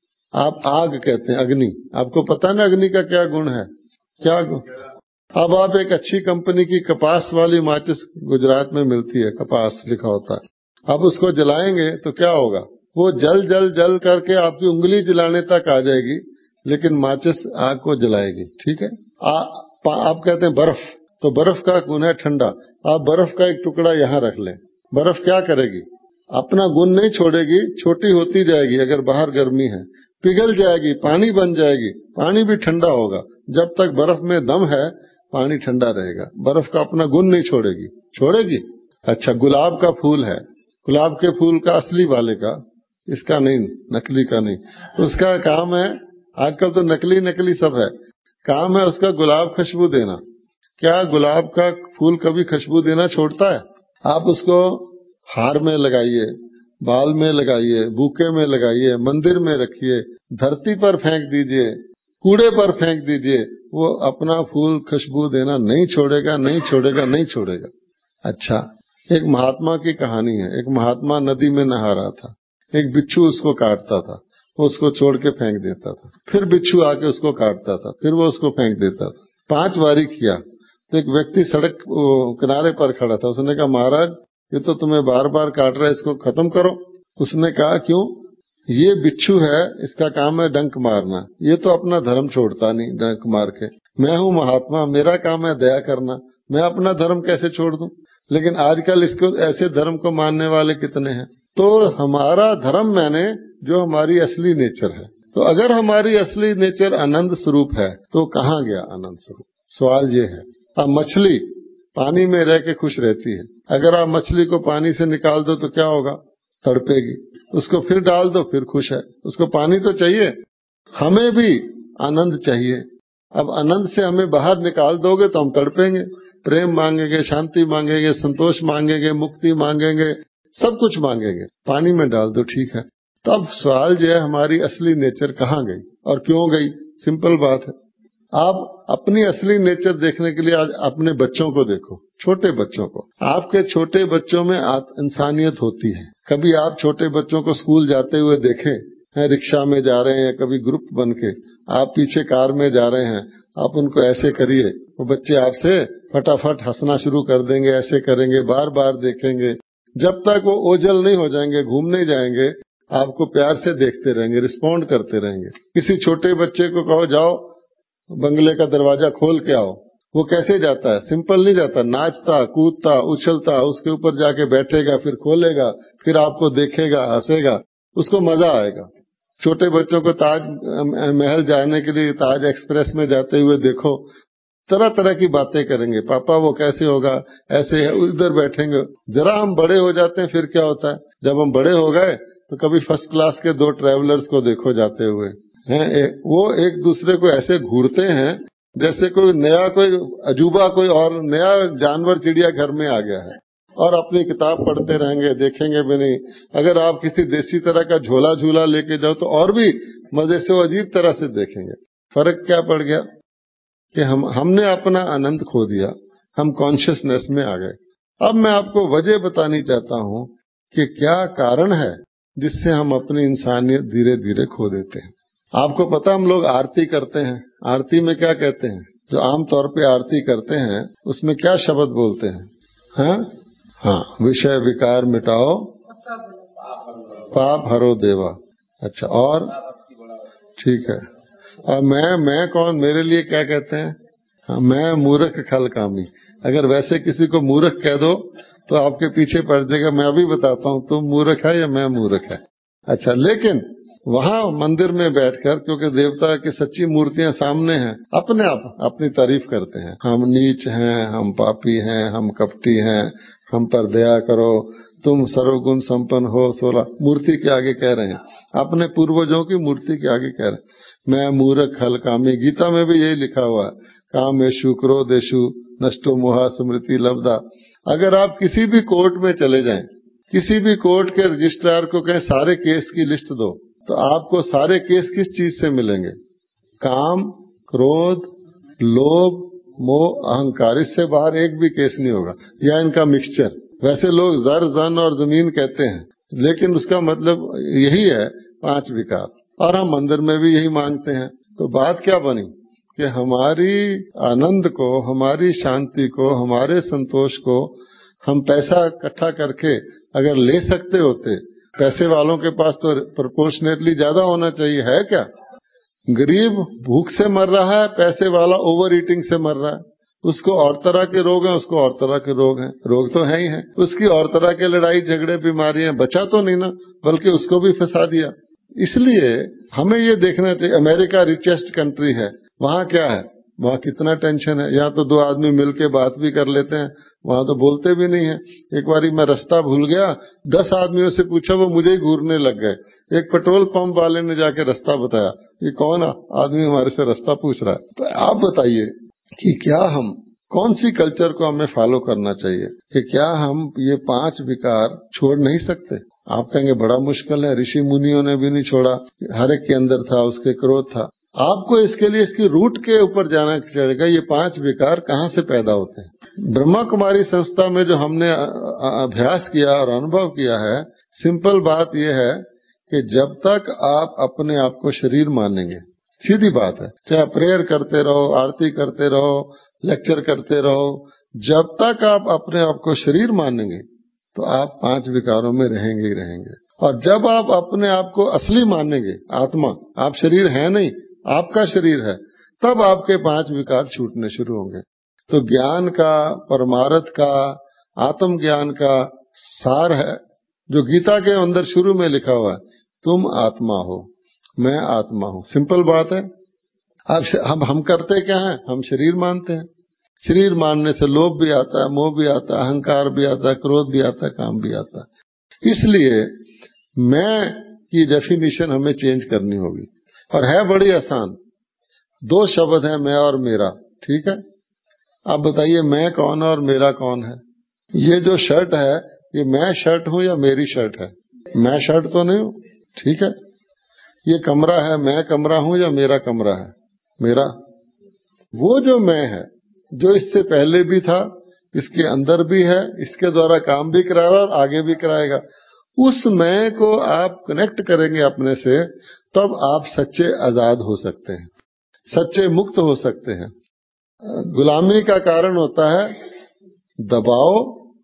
आप आग कहते हैं, अग्नि, आपको पता ना अग्नि का क्या गुण है, क्या गुण। अब आप एक अच्छी कंपनी की कपास वाली माचिस गुजरात में मिलती है, कपास लिखा होता है, अब उसको जलाएंगे तो क्या होगा, वो जल जल जल करके आपकी उंगली जलाने तक आ जाएगी, लेकिन माचिस आग को जलाएगी। ठीक है। आ, आप कहते हैं बर्फ, तो बर्फ का गुण है ठंडा। आप बर्फ का एक टुकड़ा यहां रख लें, बर्फ क्या करेगी, अपना गुण नहीं छोड़ेगी, छोटी होती जाएगी। अगर बाहर गर्मी है पिघल जाएगी, पानी बन जाएगी, पानी भी ठंडा होगा। जब तक बर्फ में दम है पानी ठंडा रहेगा, बर्फ का अपना गुण नहीं छोड़ेगी, छोड़ेगी। अच्छा, गुलाब का फूल है, गुलाब के फूल का असली वाले का, इसका नहीं, नकली का नहीं, उसका काम है, आजकल तो नकली नकली सब है, काम है उसका गुलाब खुशबू देना। क्या गुलाब का फूल कभी खुशबू देना छोड़ता है? आप उसको हार में लगाइए, बाल में लगाइए, बुके में लगाइए, मंदिर में रखिए, धरती पर फेंक दीजिए, कूड़े पर फेंक दीजिए, वो अपना फूल खुशबू देना नहीं छोड़ेगा, नहीं छोड़ेगा, नहीं छोड़ेगा। अच्छा, एक महात्मा की कहानी है। एक महात्मा नदी में नहा रहा था, एक बिच्छू उसको काटता था, वो उसको छोड़ के फेंक देता था, फिर बिच्छू आके उसको काटता था, फिर वो उसको फेंक देता था। पांच बारी किया तो एक व्यक्ति सड़क किनारे पर खड़ा था, उसने कहा महाराज ये तो तुम्हें बार बार काट रहा है, इसको खत्म करो। उसने कहा क्यों? ये बिच्छू है, इसका काम है डंक मारना, ये तो अपना धर्म छोड़ता नहीं डंक मार के। मैं हूं महात्मा, मेरा काम है दया करना, मैं अपना धर्म कैसे छोड़ दूं? लेकिन आजकल इसको ऐसे धर्म को मानने वाले कितने हैं। तो हमारा धर्म मैंने जो हमारी असली नेचर है, तो अगर हमारी असली नेचर आनंद स्वरूप है तो कहाँ गया आनंद स्वरूप? सवाल ये है। अब मछली पानी में रह के खुश रहती है, अगर आप मछली को पानी से निकाल दो तो क्या होगा? तड़पेगी। उसको फिर डाल दो फिर खुश है, उसको पानी तो चाहिए। हमें भी आनंद चाहिए। अब आनंद से हमें बाहर निकाल दोगे तो हम तड़पेंगे, प्रेम मांगेंगे, शांति मांगेंगे, संतोष मांगेंगे, मुक्ति मांगेंगे, सब कुछ मांगेंगे। पानी में डाल दो ठीक है। तो अब सवाल जो है हमारी असली नेचर कहाँ गई और क्यों गई? सिंपल बात है। आप अपनी असली नेचर देखने के लिए आज अपने बच्चों को देखो, छोटे बच्चों को। आपके छोटे बच्चों में इंसानियत होती है। कभी आप छोटे बच्चों को स्कूल जाते हुए देखे हैं, रिक्शा में जा रहे हैं, कभी ग्रुप बन के, आप पीछे कार में जा रहे हैं, आप उनको ऐसे करिए, वो बच्चे आपसे फटाफट हंसना शुरू कर देंगे, ऐसे करेंगे, बार बार देखेंगे। जब तक वो ओझल नहीं हो जाएंगे, घूमने जाएंगे, आपको प्यार से देखते रहेंगे, रिस्पॉन्ड करते रहेंगे। किसी छोटे बच्चे को कहो जाओ बंगले का दरवाजा खोल के आओ, वो कैसे जाता है? सिंपल नहीं जाता, नाचता, कूदता, उछलता, उसके ऊपर जाके बैठेगा, फिर खोलेगा, फिर आपको देखेगा, हंसेगा, उसको मजा आएगा। छोटे बच्चों को ताज महल जाने के लिए ताज एक्सप्रेस में जाते हुए देखो, तरह तरह की बातें करेंगे, पापा वो कैसे होगा, ऐसे है, उधर बैठेंगे। जरा हम बड़े हो जाते हैं फिर क्या होता है? जब हम बड़े हो गए तो कभी फर्स्ट क्लास के दो ट्रेवलर्स को देखो जाते हुए हैं, वो एक दूसरे को ऐसे घूरते हैं जैसे कोई नया कोई अजूबा कोई और नया जानवर चिड़िया घर में आ गया है और अपनी किताब पढ़ते रहेंगे, देखेंगे भी नहीं। अगर आप किसी देसी तरह का झोला झूला लेके जाओ तो और भी मजे से वो अजीब तरह से देखेंगे। फर्क क्या पड़ गया कि हम हमने अपना आनंद खो दिया, हम कॉन्शियसनेस में आ गए। अब मैं आपको वजह बतानी चाहता हूं कि क्या कारण है जिससे हम अपनी इंसानियत धीरे धीरे खो देते हैं। आपको पता, हम लोग आरती करते हैं, आरती में क्या कहते हैं? जो आमतौर पे आरती करते हैं उसमें क्या शब्द बोलते हैं? हाँ हाँ, विषय विकार मिटाओ, पाप हरो देवा। अच्छा, और ठीक है। और मैं मैं कौन, मेरे लिए क्या कहते हैं? हाँ, मैं मूर्ख खल कामी। अगर वैसे किसी को मूर्ख कह दो तो आपके पीछे पड़ जाएगा, मैं अभी बताता हूँ तुम मूर्ख है या मैं मूर्ख है। अच्छा, लेकिन वहां मंदिर में बैठकर, क्योंकि देवता की सच्ची मूर्तियां सामने हैं, अपने आप अपनी तारीफ करते हैं, हम नीच हैं, हम पापी हैं, हम कपटी हैं, हम पर दया करो, तुम सर्वगुण संपन्न हो। सोलह मूर्ति के आगे कह रहे हैं, अपने पूर्वजों की मूर्ति के आगे कह रहे हैं मैं मूर्ख खल कामी। गीता में भी यही लिखा हुआ है, कामेषु क्रोधेषु नष्टो मोहा स्मृति लब्धा। अगर आप किसी भी कोर्ट में चले जाएं, किसी भी कोर्ट के रजिस्ट्रार को कहें सारे केस की लिस्ट दो, तो आपको सारे केस किस चीज से मिलेंगे? काम, क्रोध, लोभ, मोह, अहंकार, इससे बाहर एक भी केस नहीं होगा, या इनका मिक्सचर। वैसे लोग जर, जन और जमीन कहते हैं, लेकिन उसका मतलब यही है, पांच विकार, और हम मंदिर में भी यही मांगते हैं। तो बात क्या बनी कि हमारी आनंद को, हमारी शांति को, हमारे संतोष को हम पैसा इकट्ठा करके अगर ले सकते होते, पैसे वालों के पास तो प्रोपोर्शनेटली ज्यादा होना चाहिए, है क्या? गरीब भूख से मर रहा है, पैसे वाला ओवर ईटिंग से मर रहा है। उसको और तरह के रोग हैं, उसको और तरह के रोग हैं, रोग तो है ही है, उसकी और तरह के लड़ाई झगड़े बीमारियां, बचा तो नहीं ना, बल्कि उसको भी फंसा दिया। इसलिए हमें ये देखना चाहिए, अमेरिका रिचेस्ट कंट्री है, वहां क्या है? वहां कितना टेंशन है। यहाँ तो दो आदमी मिलके बात भी कर लेते हैं, वहां तो बोलते भी नहीं है। एक बारी मैं रास्ता भूल गया, दस आदमियों से पूछा, वो मुझे ही घूरने लग गए। एक पेट्रोल पंप वाले ने जाके रास्ता बताया, ये कौन आदमी हमारे से रास्ता पूछ रहा है? तो आप बताइए कि क्या हम, कौन सी कल्चर को हमें फॉलो करना चाहिए, कि क्या हम ये पांच विकार छोड़ नहीं सकते? आप कहेंगे बड़ा मुश्किल है, ऋषि मुनियों ने भी नहीं छोड़ा, हर एक के अंदर था, उसके क्रोध था। आपको इसके लिए इसकी रूट के ऊपर जाना चाहिए, ये पांच विकार कहाँ से पैदा होते हैं। ब्रह्मा कुमारी संस्था में जो हमने अभ्यास किया और अनुभव किया है, सिंपल बात यह है कि जब तक आप अपने आप को शरीर मानेंगे, सीधी बात है, चाहे प्रेयर करते रहो, आरती करते रहो, लेक्चर करते रहो, जब तक आप अपने आप को शरीर मानेंगे तो आप पांच विकारों में रहेंगे ही रहेंगे। और जब आप अपने आप को असली मानेंगे, आत्मा, आप शरीर है नहीं, आपका शरीर है, तब आपके पांच विकार छूटने शुरू होंगे। तो ज्ञान का, परमार्थ का, आत्म ज्ञान का सार है जो गीता के अंदर शुरू में लिखा हुआ है, तुम आत्मा हो, मैं आत्मा हूं। सिंपल बात है। अब हम हम करते क्या है? हम शरीर मानते हैं। शरीर मानने से लोभ भी आता है, मोह भी आता है, अहंकार भी आता है, क्रोध भी आता है, काम भी आता है। इसलिए मैं की डेफिनेशन हमें चेंज करनी होगी, और है बड़ी आसान। दो शब्द है, मैं और मेरा, ठीक है? आप बताइए मैं कौन और मेरा कौन है? ये जो शर्ट है, ये मैं शर्ट हूं या मेरी शर्ट है? मैं शर्ट तो नहीं हूं, ठीक है? ये कमरा है, मैं कमरा हूं या मेरा कमरा है? मेरा। वो जो मैं है, जो इससे पहले भी था, इसके अंदर भी है, इसके द्वारा काम भी करा रहा और आगे भी कराएगा, उस मैं को आप कनेक्ट करेंगे अपने से, तब आप सच्चे आजाद हो सकते हैं, सच्चे मुक्त हो सकते हैं। गुलामी का कारण होता है दबाओ,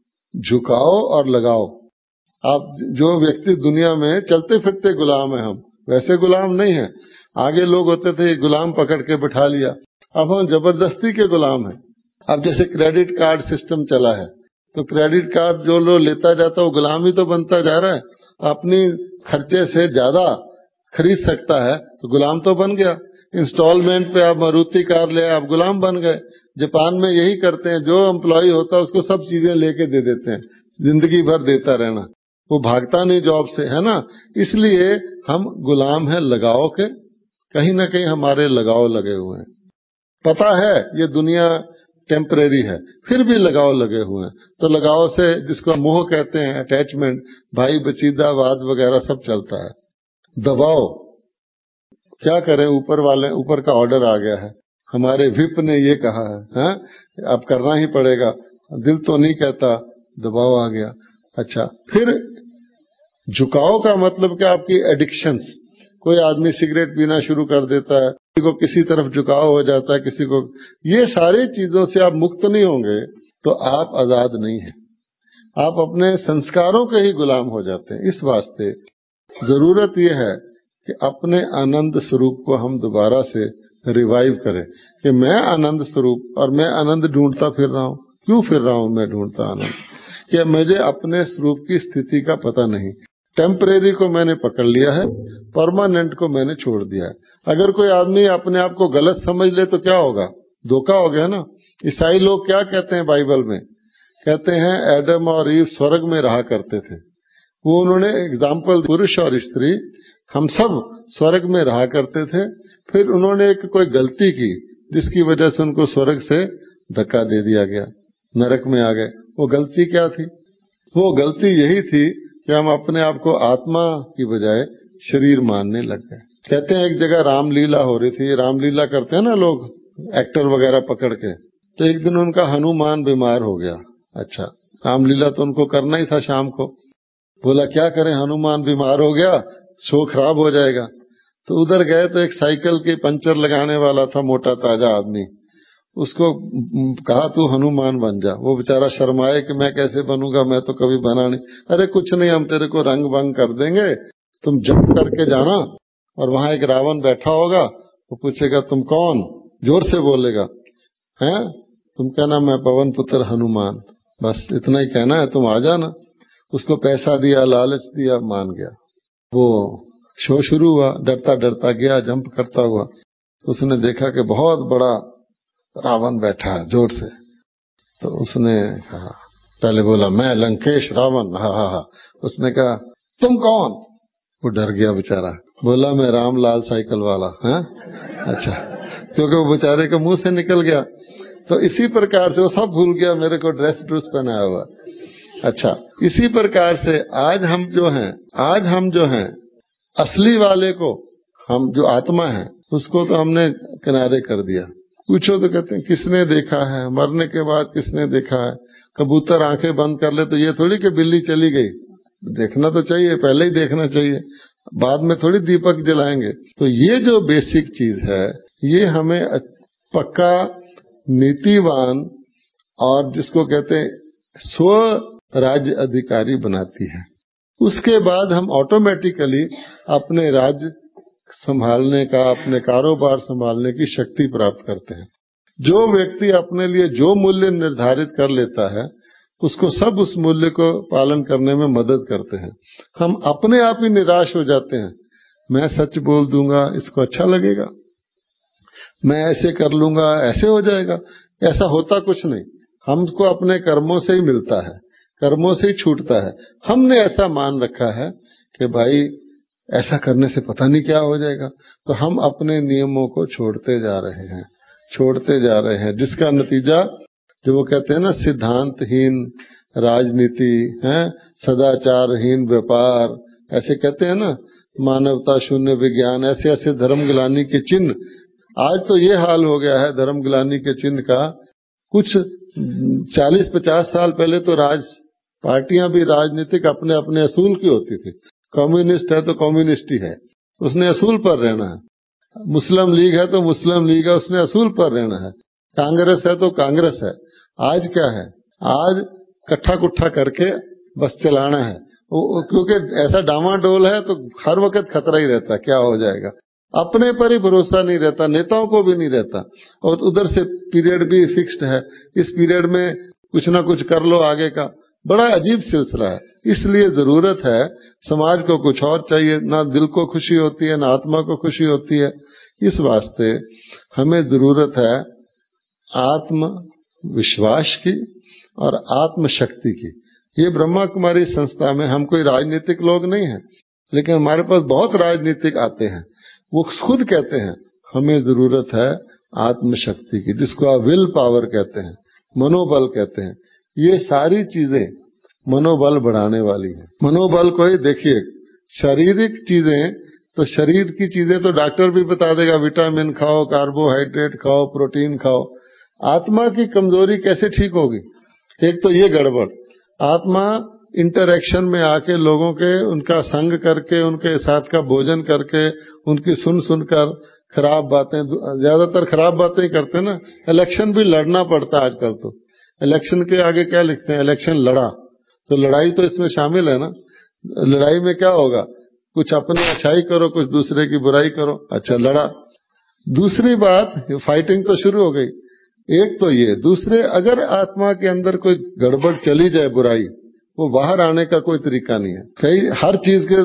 झुकाओ और लगाओ। आप जो व्यक्ति दुनिया में चलते फिरते गुलाम है, हम वैसे गुलाम नहीं है। आगे लोग होते थे गुलाम पकड़ के बिठा लिया, अब हम जबरदस्ती के गुलाम हैं। अब जैसे क्रेडिट कार्ड सिस्टम चला है, तो क्रेडिट कार्ड जो लोग लेता जाता है वो गुलाम ही तो बनता जा रहा है। अपनी खर्चे से ज्यादा खरीद सकता है तो गुलाम तो बन गया। इंस्टॉलमेंट पे आप मारुति कार ले, आप गुलाम बन गए। जापान में यही करते हैं, जो एम्प्लॉय होता है उसको सब चीजें लेके दे देते हैं, जिंदगी भर देता रहना, वो भागता नहीं जॉब से, है ना? इसलिए हम गुलाम हैं लगाव के, कहीं ना कहीं हमारे लगाव लगे हुए हैं। पता है ये दुनिया टेम्परेरी है, फिर भी लगाव लगे हुए हैं। तो लगाव से, जिसको मोह कहते हैं, अटैचमेंट, भाई बचीदावाद वगैरह सब चलता है। दबाव, क्या करें, ऊपर वाले, ऊपर का ऑर्डर आ गया है, हमारे विप ने ये कहा है, है? अब करना ही पड़ेगा, दिल तो नहीं कहता, दबाव आ गया। अच्छा, फिर झुकाव का मतलब क्या, आपकी एडिक्शंस। कोई आदमी सिगरेट पीना शुरू कर देता है, किसी को किसी तरफ झुकाव हो जाता है, किसी को, ये सारी चीजों से आप मुक्त नहीं होंगे तो आप आजाद नहीं हैं, आप अपने संस्कारों के ही गुलाम हो जाते हैं। इस वास्ते जरूरत यह है कि अपने आनंद स्वरूप को हम दोबारा से रिवाइव करें कि मैं आनंद स्वरूप, और मैं आनंद ढूंढता फिर रहा हूं। क्यों फिर रहा हूं मैं ढूंढता आनंद? कि मुझे अपने स्वरूप की स्थिति का पता नहीं। टेम्परेरी को मैंने पकड़ लिया है, परमानेंट को मैंने छोड़ दिया है। अगर कोई आदमी अपने आप को गलत समझ ले तो क्या होगा, धोखा हो गया ना। ईसाई लोग क्या कहते हैं बाइबल में, कहते हैं एडम और ईव स्वर्ग में रहा करते थे। वो उन्होंने एग्जाम्पल, पुरुष और स्त्री हम सब स्वर्ग में रहा करते थे, फिर उन्होंने एक कोई गलती की जिसकी वजह से उनको स्वर्ग से धक्का दे दिया गया, नरक में आ गए। वो गलती क्या थी? वो गलती यही थी कि हम अपने आप को आत्मा की बजाय शरीर मानने लग गए। कहते हैं एक जगह रामलीला हो रही थी, रामलीला करते हैं ना लोग, एक्टर वगैरह पकड़ के, तो एक दिन उनका हनुमान बीमार हो गया। अच्छा, रामलीला तो उनको करना ही था शाम को, बोला क्या करें, हनुमान बीमार हो गया, शो खराब हो जाएगा। तो उधर गए तो एक साइकिल के पंचर लगाने वाला था, मोटा ताजा आदमी, उसको कहा तू हनुमान बन जा। वो बेचारा शर्माए कि मैं कैसे बनूंगा, मैं तो कभी बना नहीं। अरे कुछ नहीं, हम तेरे को रंग भंग कर देंगे, तुम जंप करके जाना और वहां एक रावण बैठा होगा, वो पूछेगा तुम कौन, जोर से बोलेगा, हैं, तुम कहना मैं पवन पुत्र हनुमान, बस इतना ही कहना है, तुम आ जाना। उसको पैसा दिया, लालच दिया, मान गया। वो शो शुरू हुआ, डरता डरता गया, जंप करता हुआ, तो उसने देखा कि बहुत बड़ा रावण बैठा है जोर से। तो उसने कहा, पहले बोला मैं लंकेश रावण, हा हा हा। उसने कहा तुम कौन? वो डर गया बेचारा, बोला मैं रामलाल साइकिल वाला। है अच्छा, क्योंकि वो बेचारे के मुंह से निकल गया। तो इसी प्रकार से वो सब भूल गया, मेरे को ड्रेस ड्रेस पहनाया हुआ। अच्छा, इसी प्रकार से आज हम जो हैं, आज हम जो हैं असली वाले को, हम जो आत्मा है उसको तो हमने किनारे कर दिया। पूछो तो कहते हैं किसने देखा है, मरने के बाद किसने देखा है। कबूतर आंखें बंद कर ले तो ये थोड़ी कि बिल्ली चली गई, देखना तो चाहिए, पहले ही देखना चाहिए, बाद में थोड़ी दीपक जलाएंगे। तो ये जो बेसिक चीज है, ये हमें पक्का नीतिवान और जिसको कहते हैं स्व राज्य अधिकारी बनाती है। उसके बाद हम ऑटोमेटिकली अपने राज्य संभालने का, अपने कारोबार संभालने की शक्ति प्राप्त करते हैं। जो व्यक्ति अपने लिए जो मूल्य निर्धारित कर लेता है, उसको सब उस मूल्य को पालन करने में मदद करते हैं। हम अपने आप ही निराश हो जाते हैं, मैं सच बोल दूंगा इसको अच्छा लगेगा, मैं ऐसे कर लूंगा ऐसे हो जाएगा। ऐसा होता कुछ नहीं, हमको अपने कर्मों से ही मिलता है, कर्मों से ही छूटता है। हमने ऐसा मान रखा है कि भाई ऐसा करने से पता नहीं क्या हो जाएगा, तो हम अपने नियमों को छोड़ते जा रहे हैं, छोड़ते जा रहे हैं, जिसका नतीजा जो वो कहते हैं ना सिद्धांतहीन राजनीति है, सदाचारहीन व्यापार, ऐसे कहते हैं ना, मानवता शून्य विज्ञान, ऐसे ऐसे धर्म गिलानी के चिन्ह। आज तो ये हाल हो गया है धर्म गिलानी के चिन्ह का। कुछ चालीस पचास साल पहले तो राज पार्टियां भी राजनीतिक अपने अपने असूल की होती थी। कम्युनिस्ट है तो कम्युनिस्ट ही है, उसने असूल पर रहना है। मुस्लिम लीग है तो मुस्लिम लीग है, उसने असूल पर रहना है। कांग्रेस है तो कांग्रेस है। आज क्या है, आज कट्ठा कुट्ठा करके बस चलाना है, क्योंकि ऐसा डामाडोल है तो हर वक्त खतरा ही रहता, क्या हो जाएगा। अपने पर ही भरोसा नहीं रहता, नेताओं को भी नहीं रहता, और उधर से पीरियड भी फिक्स्ड है, इस पीरियड में कुछ ना कुछ कर लो आगे का। बड़ा अजीब सिलसिला है। इसलिए जरूरत है, समाज को कुछ और चाहिए, ना दिल को खुशी होती है ना आत्मा को खुशी होती है। इस वास्ते हमें जरूरत है आत्म विश्वास की और आत्म शक्ति की। ये ब्रह्मा कुमारी संस्था में हम कोई राजनीतिक लोग नहीं हैं, लेकिन हमारे पास बहुत राजनीतिक आते हैं, वो खुद कहते हैं हमें जरूरत है आत्मशक्ति की, जिसको आप विल पावर कहते हैं, मनोबल कहते हैं, ये सारी चीजें मनोबल बढ़ाने वाली हैं। मनोबल को ही देखिए, शारीरिक चीजें तो शरीर की चीजें तो डॉक्टर भी बता देगा, विटामिन खाओ, कार्बोहाइड्रेट खाओ, प्रोटीन खाओ। आत्मा की कमजोरी कैसे ठीक होगी? एक तो ये गड़बड़, आत्मा इंटरैक्शन में आके लोगों के, उनका संग करके, उनके साथ का भोजन करके, उनकी सुन सुनकर खराब बातें, ज्यादातर खराब बातें ही करते ना। इलेक्शन भी लड़ना पड़ता है आजकल तो। इलेक्शन के आगे क्या लिखते हैं? इलेक्शन लड़ा, तो लड़ाई तो इसमें शामिल है ना। लड़ाई में क्या होगा? कुछ अपनी अच्छाई करो, कुछ दूसरे की बुराई करो। अच्छा, लड़ा। दूसरी बात, फाइटिंग तो शुरू हो गई। एक तो ये, दूसरे, अगर आत्मा के अंदर कोई गड़बड़ चली जाए, बुराई, वो बाहर आने का कोई तरीका नहीं है। कई हर चीज के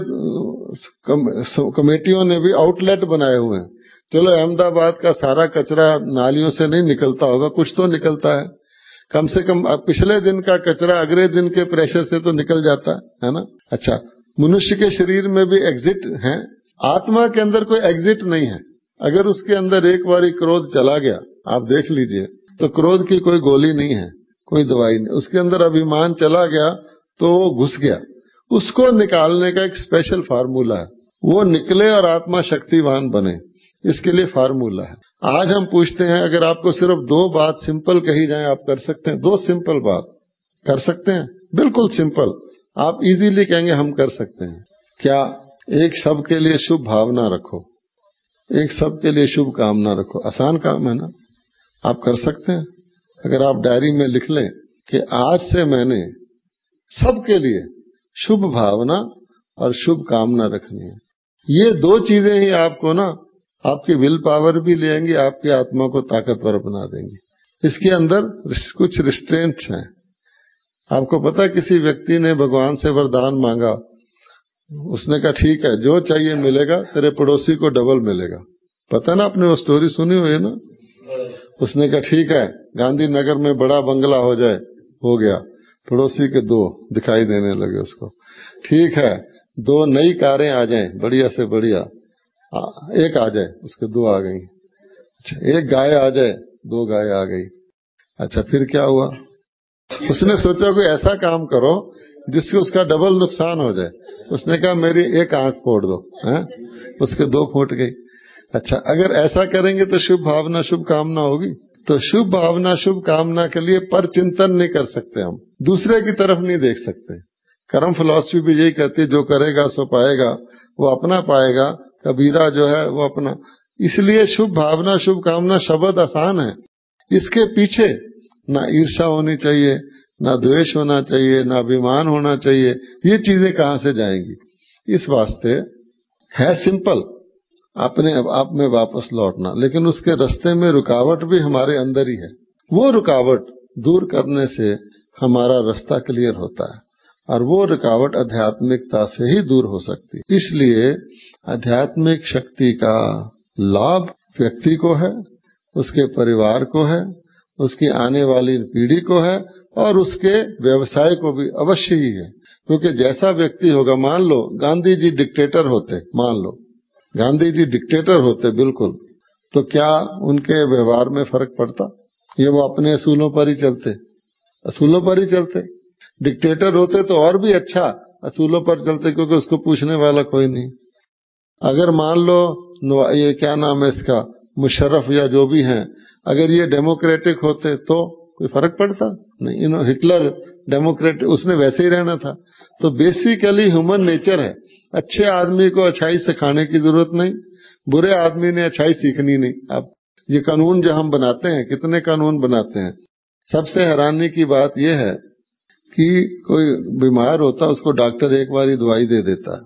कम, कमेटियों ने भी आउटलेट बनाए हुए हैं। चलो, अहमदाबाद का सारा कचरा नालियों से नहीं निकलता होगा, कुछ तो निकलता है। कम से कम पिछले दिन का कचरा अगले दिन के प्रेशर से तो निकल जाता है, है ना। अच्छा, मनुष्य के शरीर में भी एग्जिट है, आत्मा के अंदर कोई एग्जिट नहीं है। अगर उसके अंदर एक बारी क्रोध चला गया, आप देख लीजिए, तो क्रोध की कोई गोली नहीं है, कोई दवाई नहीं। उसके अंदर अभिमान चला गया तो वो घुस गया। उसको निकालने का एक स्पेशल फार्मूला है, वो निकले और आत्मा शक्तिवान बने, इसके लिए फार्मूला है। आज हम पूछते हैं, अगर आपको सिर्फ दो बात सिंपल कही जाए, आप कर सकते हैं? दो सिंपल बात कर सकते हैं, बिल्कुल सिंपल, आप इजीली कहेंगे हम कर सकते हैं। क्या? एक सब के लिए शुभ भावना रखो, एक सब के लिए शुभ कामना रखो। आसान काम है ना, आप कर सकते हैं। अगर आप डायरी में लिख लें कि आज से मैंने सबके लिए शुभ भावना और शुभ कामना रखनी है, ये दो चीजें ही आपको ना, आपकी विल पावर भी ले आएंगी, आपकी आत्मा को ताकतवर बना देंगी। इसके अंदर कुछ रिस्ट्रेंट्स हैं। आपको पता है, किसी व्यक्ति ने भगवान से वरदान मांगा, उसने कहा ठीक है, जो चाहिए मिलेगा, तेरे पड़ोसी को डबल मिलेगा। पता ना, आपने वो स्टोरी सुनी हुई है ना। उसने कहा ठीक है, गांधीनगर में बड़ा बंगला हो जाए, हो गया। पड़ोसी के दो दिखाई देने लगे उसको। ठीक है, दो नई कारें आ जाएं, बढ़िया से बढ़िया, एक आ जाए, उसके दो आ गई। अच्छा, एक गाय आ जाए, दो गाय आ गई। अच्छा, फिर क्या हुआ? उसने सोचा कोई ऐसा काम करो जिससे उसका डबल नुकसान हो जाए। उसने कहा मेरी एक आंख फोड़ दो, हैं? उसके दो फूट गई। अच्छा, अगर ऐसा करेंगे तो शुभ भावना शुभ कामना होगी। तो शुभ भावना शुभ कामना के लिए पर चिंतन नहीं कर सकते, हम दूसरे की तरफ नहीं देख सकते। कर्म फिलॉसफी भी यही कहती है, जो करेगा सो पाएगा, वो अपना पाएगा। कबीरा जो है वो अपना। इसलिए शुभ भावना शुभ कामना शब्द आसान है, इसके पीछे ना ईर्ष्या होनी चाहिए, ना द्वेष होना चाहिए, ना अभिमान होना चाहिए। ये चीजें कहां से जाएंगी? इस वास्ते है सिंपल, अपने आप में वापस लौटना, लेकिन उसके रास्ते में रुकावट भी हमारे अंदर ही है। वो रुकावट दूर करने से हमारा रास्ता क्लियर होता है, और वो रुकावट आध्यात्मिकता से ही दूर हो सकती है। इसलिए आध्यात्मिक शक्ति का लाभ व्यक्ति को है, उसके परिवार को है, उसकी आने वाली पीढ़ी को है, और उसके व्यवसाय को भी अवश्य ही है। क्योंकि जैसा व्यक्ति होगा, मान लो गांधी जी डिक्टेटर होते, मान लो गांधी जी डिक्टेटर होते बिल्कुल, तो क्या उनके व्यवहार में फर्क पड़ता? ये वो अपने असूलों पर ही चलते, असूलों पर ही चलते। डिक्टेटर होते तो और भी अच्छा, असूलों पर चलते, क्योंकि उसको पूछने वाला कोई नहीं। अगर मान लो ये क्या नाम है इसका, मुशर्रफ या जो भी हैं, अगर ये डेमोक्रेटिक होते तो कोई फर्क पड़ता नहीं। यू नो, हिटलर डेमोक्रेटिक, उसने वैसे ही रहना था। तो बेसिकली ह्यूमन नेचर है, अच्छे आदमी को अच्छाई सिखाने की जरूरत नहीं, बुरे आदमी ने अच्छाई सीखनी नहीं। अब ये कानून जो हम बनाते हैं, कितने कानून बनाते हैं। सबसे हैरानी की बात यह है कि कोई बीमार होता, उसको डॉक्टर एक बार ही दवाई दे देता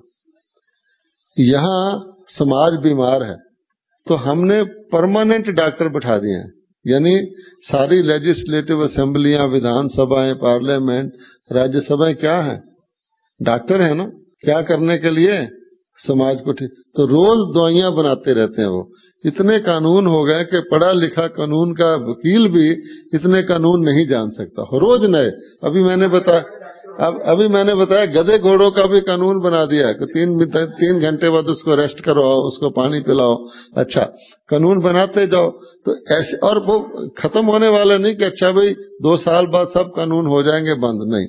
है। यहाँ समाज बीमार है तो हमने परमानेंट डॉक्टर बैठा दिए हैं, यानी सारी लेजिस्लेटिव असेंबलियां, विधानसभाएं, पार्लियामेंट, राज्यसभाएं क्या है? डॉक्टर है ना। क्या करने के लिए? समाज को ठीक। तो रोज दवाइयां बनाते रहते हैं वो। इतने कानून हो गए कि पढ़ा लिखा कानून का वकील भी इतने कानून नहीं जान सकता, रोज नए। अभी मैंने बताया, अब अभी मैंने बताया गधे घोड़ों का भी कानून बना दिया है कि तीन तीन घंटे बाद उसको रेस्ट करवाओ, उसको पानी पिलाओ। अच्छा, कानून बनाते जाओ तो ऐसे, और वो खत्म होने वाला नहीं कि अच्छा भाई दो साल बाद सब कानून हो जाएंगे बंद, नहीं।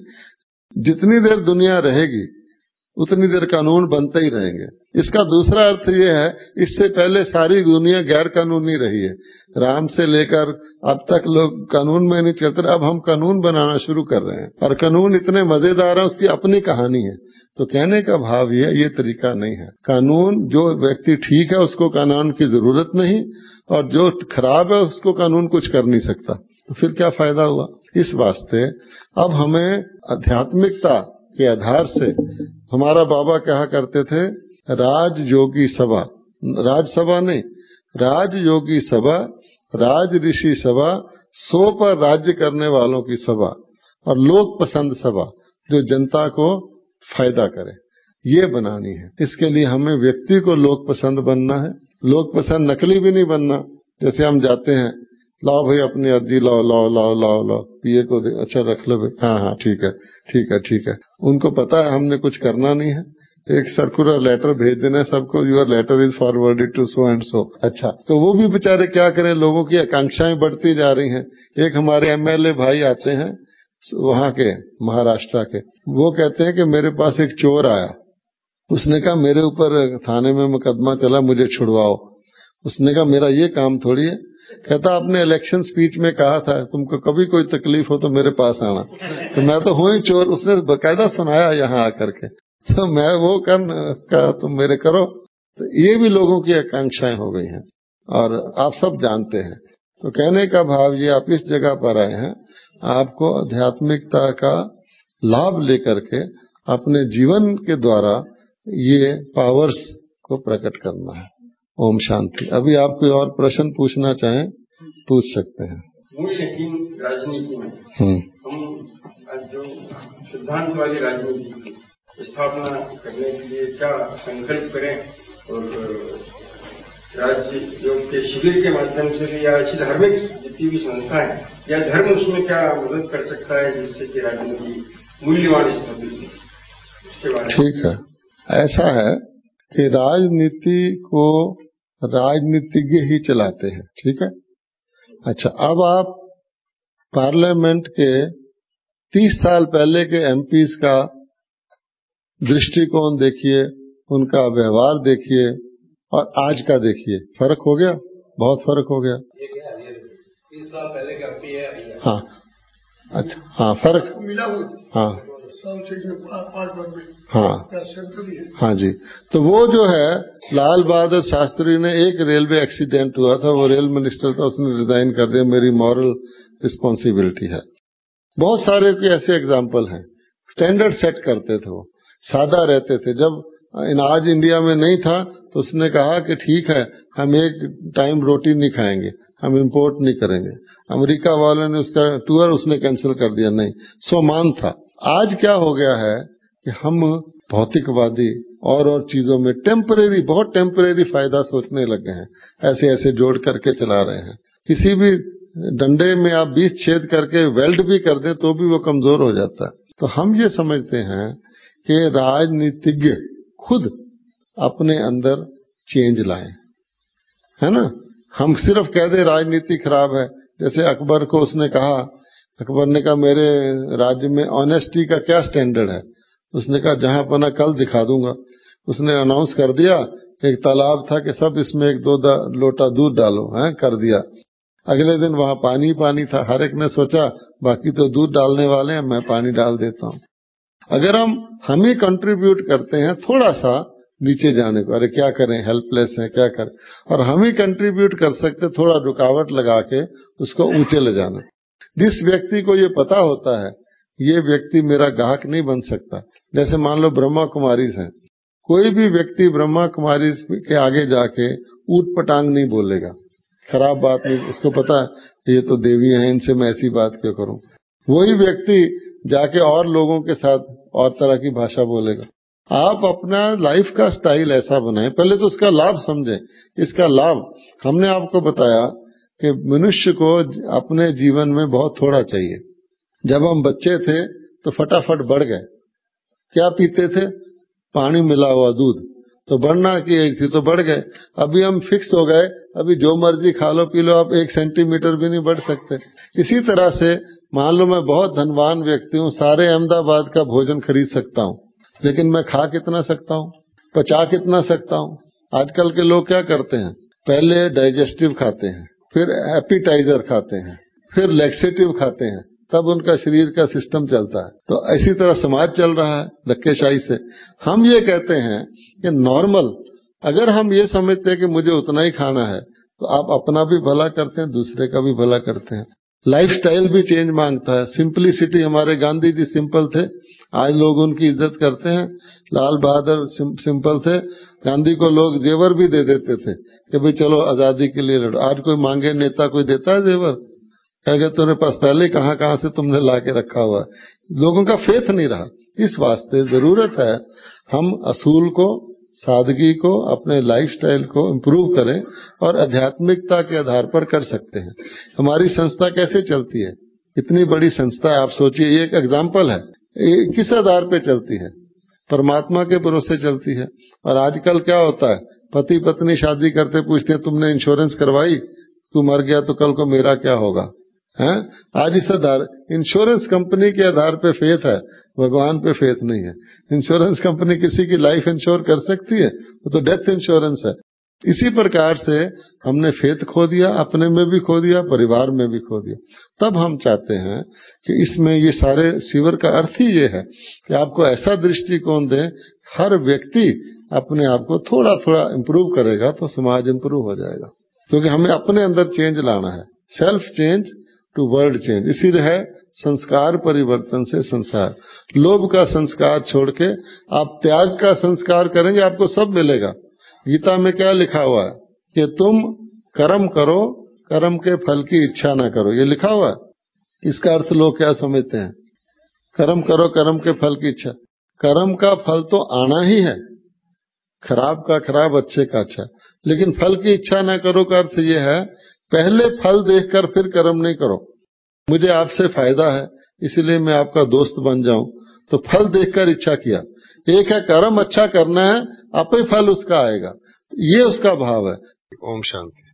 जितनी देर दुनिया रहेगी उतनी देर कानून बनते ही रहेंगे। इसका दूसरा अर्थ यह है, इससे पहले सारी दुनिया गैर कानूनी रही है। राम से लेकर अब तक लोग कानून में नहीं चलते, अब हम कानून बनाना शुरू कर रहे हैं और कानून इतने मजेदार है, उसकी अपनी कहानी है। तो कहने का भाव ये ये तरीका नहीं है। कानून, जो व्यक्ति ठीक है उसको कानून की जरूरत नहीं, और जो खराब है उसको कानून कुछ कर नहीं सकता, तो फिर क्या फायदा हुआ। इस वास्ते अब हमें आध्यात्मिकता के आधार से, हमारा बाबा कहा करते थे राजयोगी सभा, राजसभा नहीं, राजयोगी सभा, राज ऋषि सभा, सौ पर राज्य करने वालों की सभा, और लोक पसंद सभा जो जनता को फायदा करे, ये बनानी है। इसके लिए हमें व्यक्ति को लोक पसंद बनना है। लोक पसंद नकली भी नहीं बनना। जैसे हम जाते हैं, लाओ भाई अपनी अर्जी लाओ लाओ लाओ लाओ लाओ, पीए को दे, अच्छा रख लो भाई, हाँ हाँ ठीक है ठीक है ठीक है। उनको पता है हमने कुछ करना नहीं है, एक सर्कुलर लेटर भेज देना सबको, your letter is forwarded to so and so. अच्छा, तो वो भी बेचारे क्या करें, लोगों की आकांक्षाएं बढ़ती जा रही हैं। एक हमारे एमएलए भाई आते हैं वहां के, महाराष्ट्र के, वो कहते हैं कि मेरे पास एक चोर आया, उसने कहा मेरे ऊपर थाने में मुकदमा चला, मुझे छुड़वाओ। उसने कहा मेरा ये काम थोड़ी है। कहता आपने इलेक्शन स्पीच में कहा था तुमको कभी कोई तकलीफ हो तो मेरे पास आना, तो मैं तो हूं ही चोर। उसने बकायदा सुनाया यहाँ आकर के, तो मैं वो कर का तुम मेरे करो। तो ये भी लोगों की आकांक्षाएं हो गई हैं और आप सब जानते हैं। तो कहने का भाव ये, आप इस जगह पर आए हैं, आपको आध्यात्मिकता का लाभ लेकर के अपने जीवन के द्वारा ये पावर्स को प्रकट करना है। ओम शांति। अभी आप कोई और प्रश्न पूछना चाहें पूछ सकते हैं। मूल्यहीन राजनीति में हम जो सिद्धांत वाली राजनीति की स्थापना करने के लिए क्या संकल्प करें, और राज्य योग के शिविर के माध्यम से भी, या ऐसी धार्मिक जितनी भी संस्थाएं या धर्म, उसमें क्या मदद कर सकता है जिससे कि राजनीति मूल्यवान स्थापित हो, उसके बारे में। ठीक है, ऐसा है कि राजनीति को राजनीतिज्ञ ही चलाते हैं, ठीक है। अच्छा, अब आप पार्लियामेंट के तीस साल पहले के एमपीज का दृष्टिकोण देखिए, उनका व्यवहार देखिए, और आज का देखिए, फर्क हो गया, बहुत फर्क हो गया। तीस साल पहले का एमपी है। हाँ, अच्छा, हाँ फर्क मिला हूँ। हाँ हाँ हाँ जी। तो वो जो है लाल बहादुर शास्त्री ने, एक रेलवे एक्सीडेंट हुआ था, वो रेल मिनिस्टर था, उसने रिजाइन कर दिया, मेरी मॉरल रिस्पॉन्सिबिलिटी है। बहुत सारे के ऐसे एग्जाम्पल हैं। स्टैंडर्ड सेट करते थे, वो सादा रहते थे। जब अनाज इंडिया में नहीं था तो उसने कहा कि ठीक है हम एक टाइम रोटी नहीं खाएंगे, हम इंपोर्ट नहीं करेंगे। अमेरिका वालों ने उसका टूर उसने कैंसिल कर दिया, नहीं, स्वमान था। आज क्या हो गया है कि हम भौतिकवादी और और चीजों में टेम्परेरी, बहुत टेम्परेरी फायदा सोचने लग गए हैं, ऐसे ऐसे जोड़ करके चला रहे हैं। किसी भी डंडे में आप बीच छेद करके वेल्ड भी कर दें तो भी वो कमजोर हो जाता है। तो हम ये समझते हैं कि राजनीतिज्ञ खुद अपने अंदर चेंज लाएं, है ना। हम सिर्फ कह दे राजनीति खराब है। जैसे अकबर को उसने कहा, अकबर ने कहा मेरे राज्य में ऑनेस्टी का क्या स्टैंडर्ड है। उसने कहा जहां पना कल दिखा दूंगा। उसने अनाउंस कर दिया, एक तालाब था कि सब इसमें एक दो लोटा दूध डालो, हैं, कर दिया। अगले दिन वहां पानी पानी था। हर एक ने सोचा बाकी तो दूध डालने वाले हैं, मैं पानी डाल देता हूं। अगर हम हम ही कंट्रीब्यूट करते हैं थोड़ा सा नीचे जाने को, अरे क्या करें, हेल्पलेस हैं, क्या करें, और हम ही कंट्रीब्यूट कर सकते थोड़ा रुकावट लगा के उसको ऊंचे ले जाना। जिस व्यक्ति को ये पता होता है ये व्यक्ति मेरा ग्राहक नहीं बन सकता। जैसे मान लो ब्रह्मा कुमारीज हैं, कोई भी व्यक्ति ब्रह्मा कुमारीज के आगे जाके ऊट पटांग नहीं बोलेगा, खराब बात नहीं, उसको पता है ये तो देवी हैं, इनसे मैं ऐसी बात क्यों करूं। वही व्यक्ति जाके और लोगों के साथ और तरह की भाषा बोलेगा। आप अपना लाइफ का स्टाइल ऐसा बनाएं, पहले तो उसका लाभ समझें। इसका लाभ हमने आपको बताया कि मनुष्य को अपने जीवन में बहुत थोड़ा चाहिए। जब हम बच्चे थे तो फटाफट बढ़ गए। क्या पीते थे? पानी मिला हुआ दूध। तो बढ़ना की थी तो बढ़ गए। अभी हम फिक्स हो गए, अभी जो मर्जी खा लो पी लो, आप एक सेंटीमीटर भी नहीं बढ़ सकते। इसी तरह से मान लो मैं बहुत धनवान व्यक्ति हूँ, सारे अहमदाबाद का भोजन खरीद सकता हूँ, लेकिन मैं खा कितना सकता हूँ, पचा कितना सकता हूँ? आजकल के लोग क्या करते हैं, पहले डाइजेस्टिव खाते हैं, फिर एपिटाइजर खाते हैं, फिर लैक्सेटिव खाते हैं, तब उनका शरीर का सिस्टम चलता है। तो इसी तरह समाज चल रहा है धक्केशाही से। हम ये कहते हैं कि नॉर्मल, अगर हम ये समझते हैं कि मुझे उतना ही खाना है, तो आप अपना भी भला करते हैं, दूसरे का भी भला करते हैं। लाइफस्टाइल भी चेंज मांगता है। सिंपलिसिटी, हमारे गांधी जी सिंपल थे, आज लोग उनकी इज्जत करते हैं। लाल बहादुर सिं, सिंपल थे, गांधी को लोग जेवर भी दे देते थे कि भाई चलो आजादी के लिए लड़ो। आज कोई मांगे नेता कोई देता है जेवर? कहेगा तुम्हारे पास पहले कहां कहां से तुमने ला के रखा हुआ है। लोगों का फेथ नहीं रहा। इस वास्ते जरूरत है हम असूल को, सादगी को, अपने लाइफस्टाइल को इम्प्रूव करें और आध्यात्मिकता के आधार पर कर सकते हैं। हमारी संस्था कैसे चलती है? इतनी बड़ी संस्था है, आप सोचिए, ये एक एग्जाम्पल है। ये किस आधार पे चलती है? परमात्मा के भरोसे चलती है। और आजकल क्या होता है, पति पत्नी शादी करते पूछते हैं तुमने इंश्योरेंस करवाई? तू मर गया तो कल को मेरा क्या होगा? हैं? आज इस आधार, इंश्योरेंस कंपनी के आधार पे फेथ है, भगवान पे फेथ नहीं है। इंश्योरेंस कंपनी किसी की लाइफ इंश्योर कर सकती है? वो तो डेथ इंश्योरेंस है। इसी प्रकार से हमने फेथ खो दिया, अपने में भी खो दिया, परिवार में भी खो दिया। तब हम चाहते हैं कि इसमें ये सारे शिविर का अर्थ ही ये है कि आपको ऐसा दृष्टिकोण दें, हर व्यक्ति अपने आप को थोड़ा थोड़ा इंप्रूव करेगा तो समाज इंप्रूव हो जाएगा। क्योंकि हमें अपने अंदर चेंज लाना है, self change to world change. इसीलिए है संस्कार परिवर्तन से संसार। लोभ का संस्कार छोड़ के आप त्याग का संस्कार करेंगे, आपको सब मिलेगा। गीता में क्या लिखा हुआ है कि तुम कर्म करो, कर्म के फल की इच्छा ना करो, ये लिखा हुआ है। इसका अर्थ लोग क्या समझते हैं? कर्म करो, कर्म के फल की इच्छा। कर्म का फल तो आना ही है, खराब का खराब, अच्छे का अच्छा, लेकिन फल की इच्छा ना करो का अर्थ ये है पहले फल देखकर फिर कर्म नहीं करो। मुझे आपसे फायदा है इसलिए मैं आपका दोस्त बन जाऊं, तो फल देखकर इच्छा किया। एक है कर्म अच्छा करना है, आप ही फल उसका आएगा, ये उसका भाव है। ओम शांति।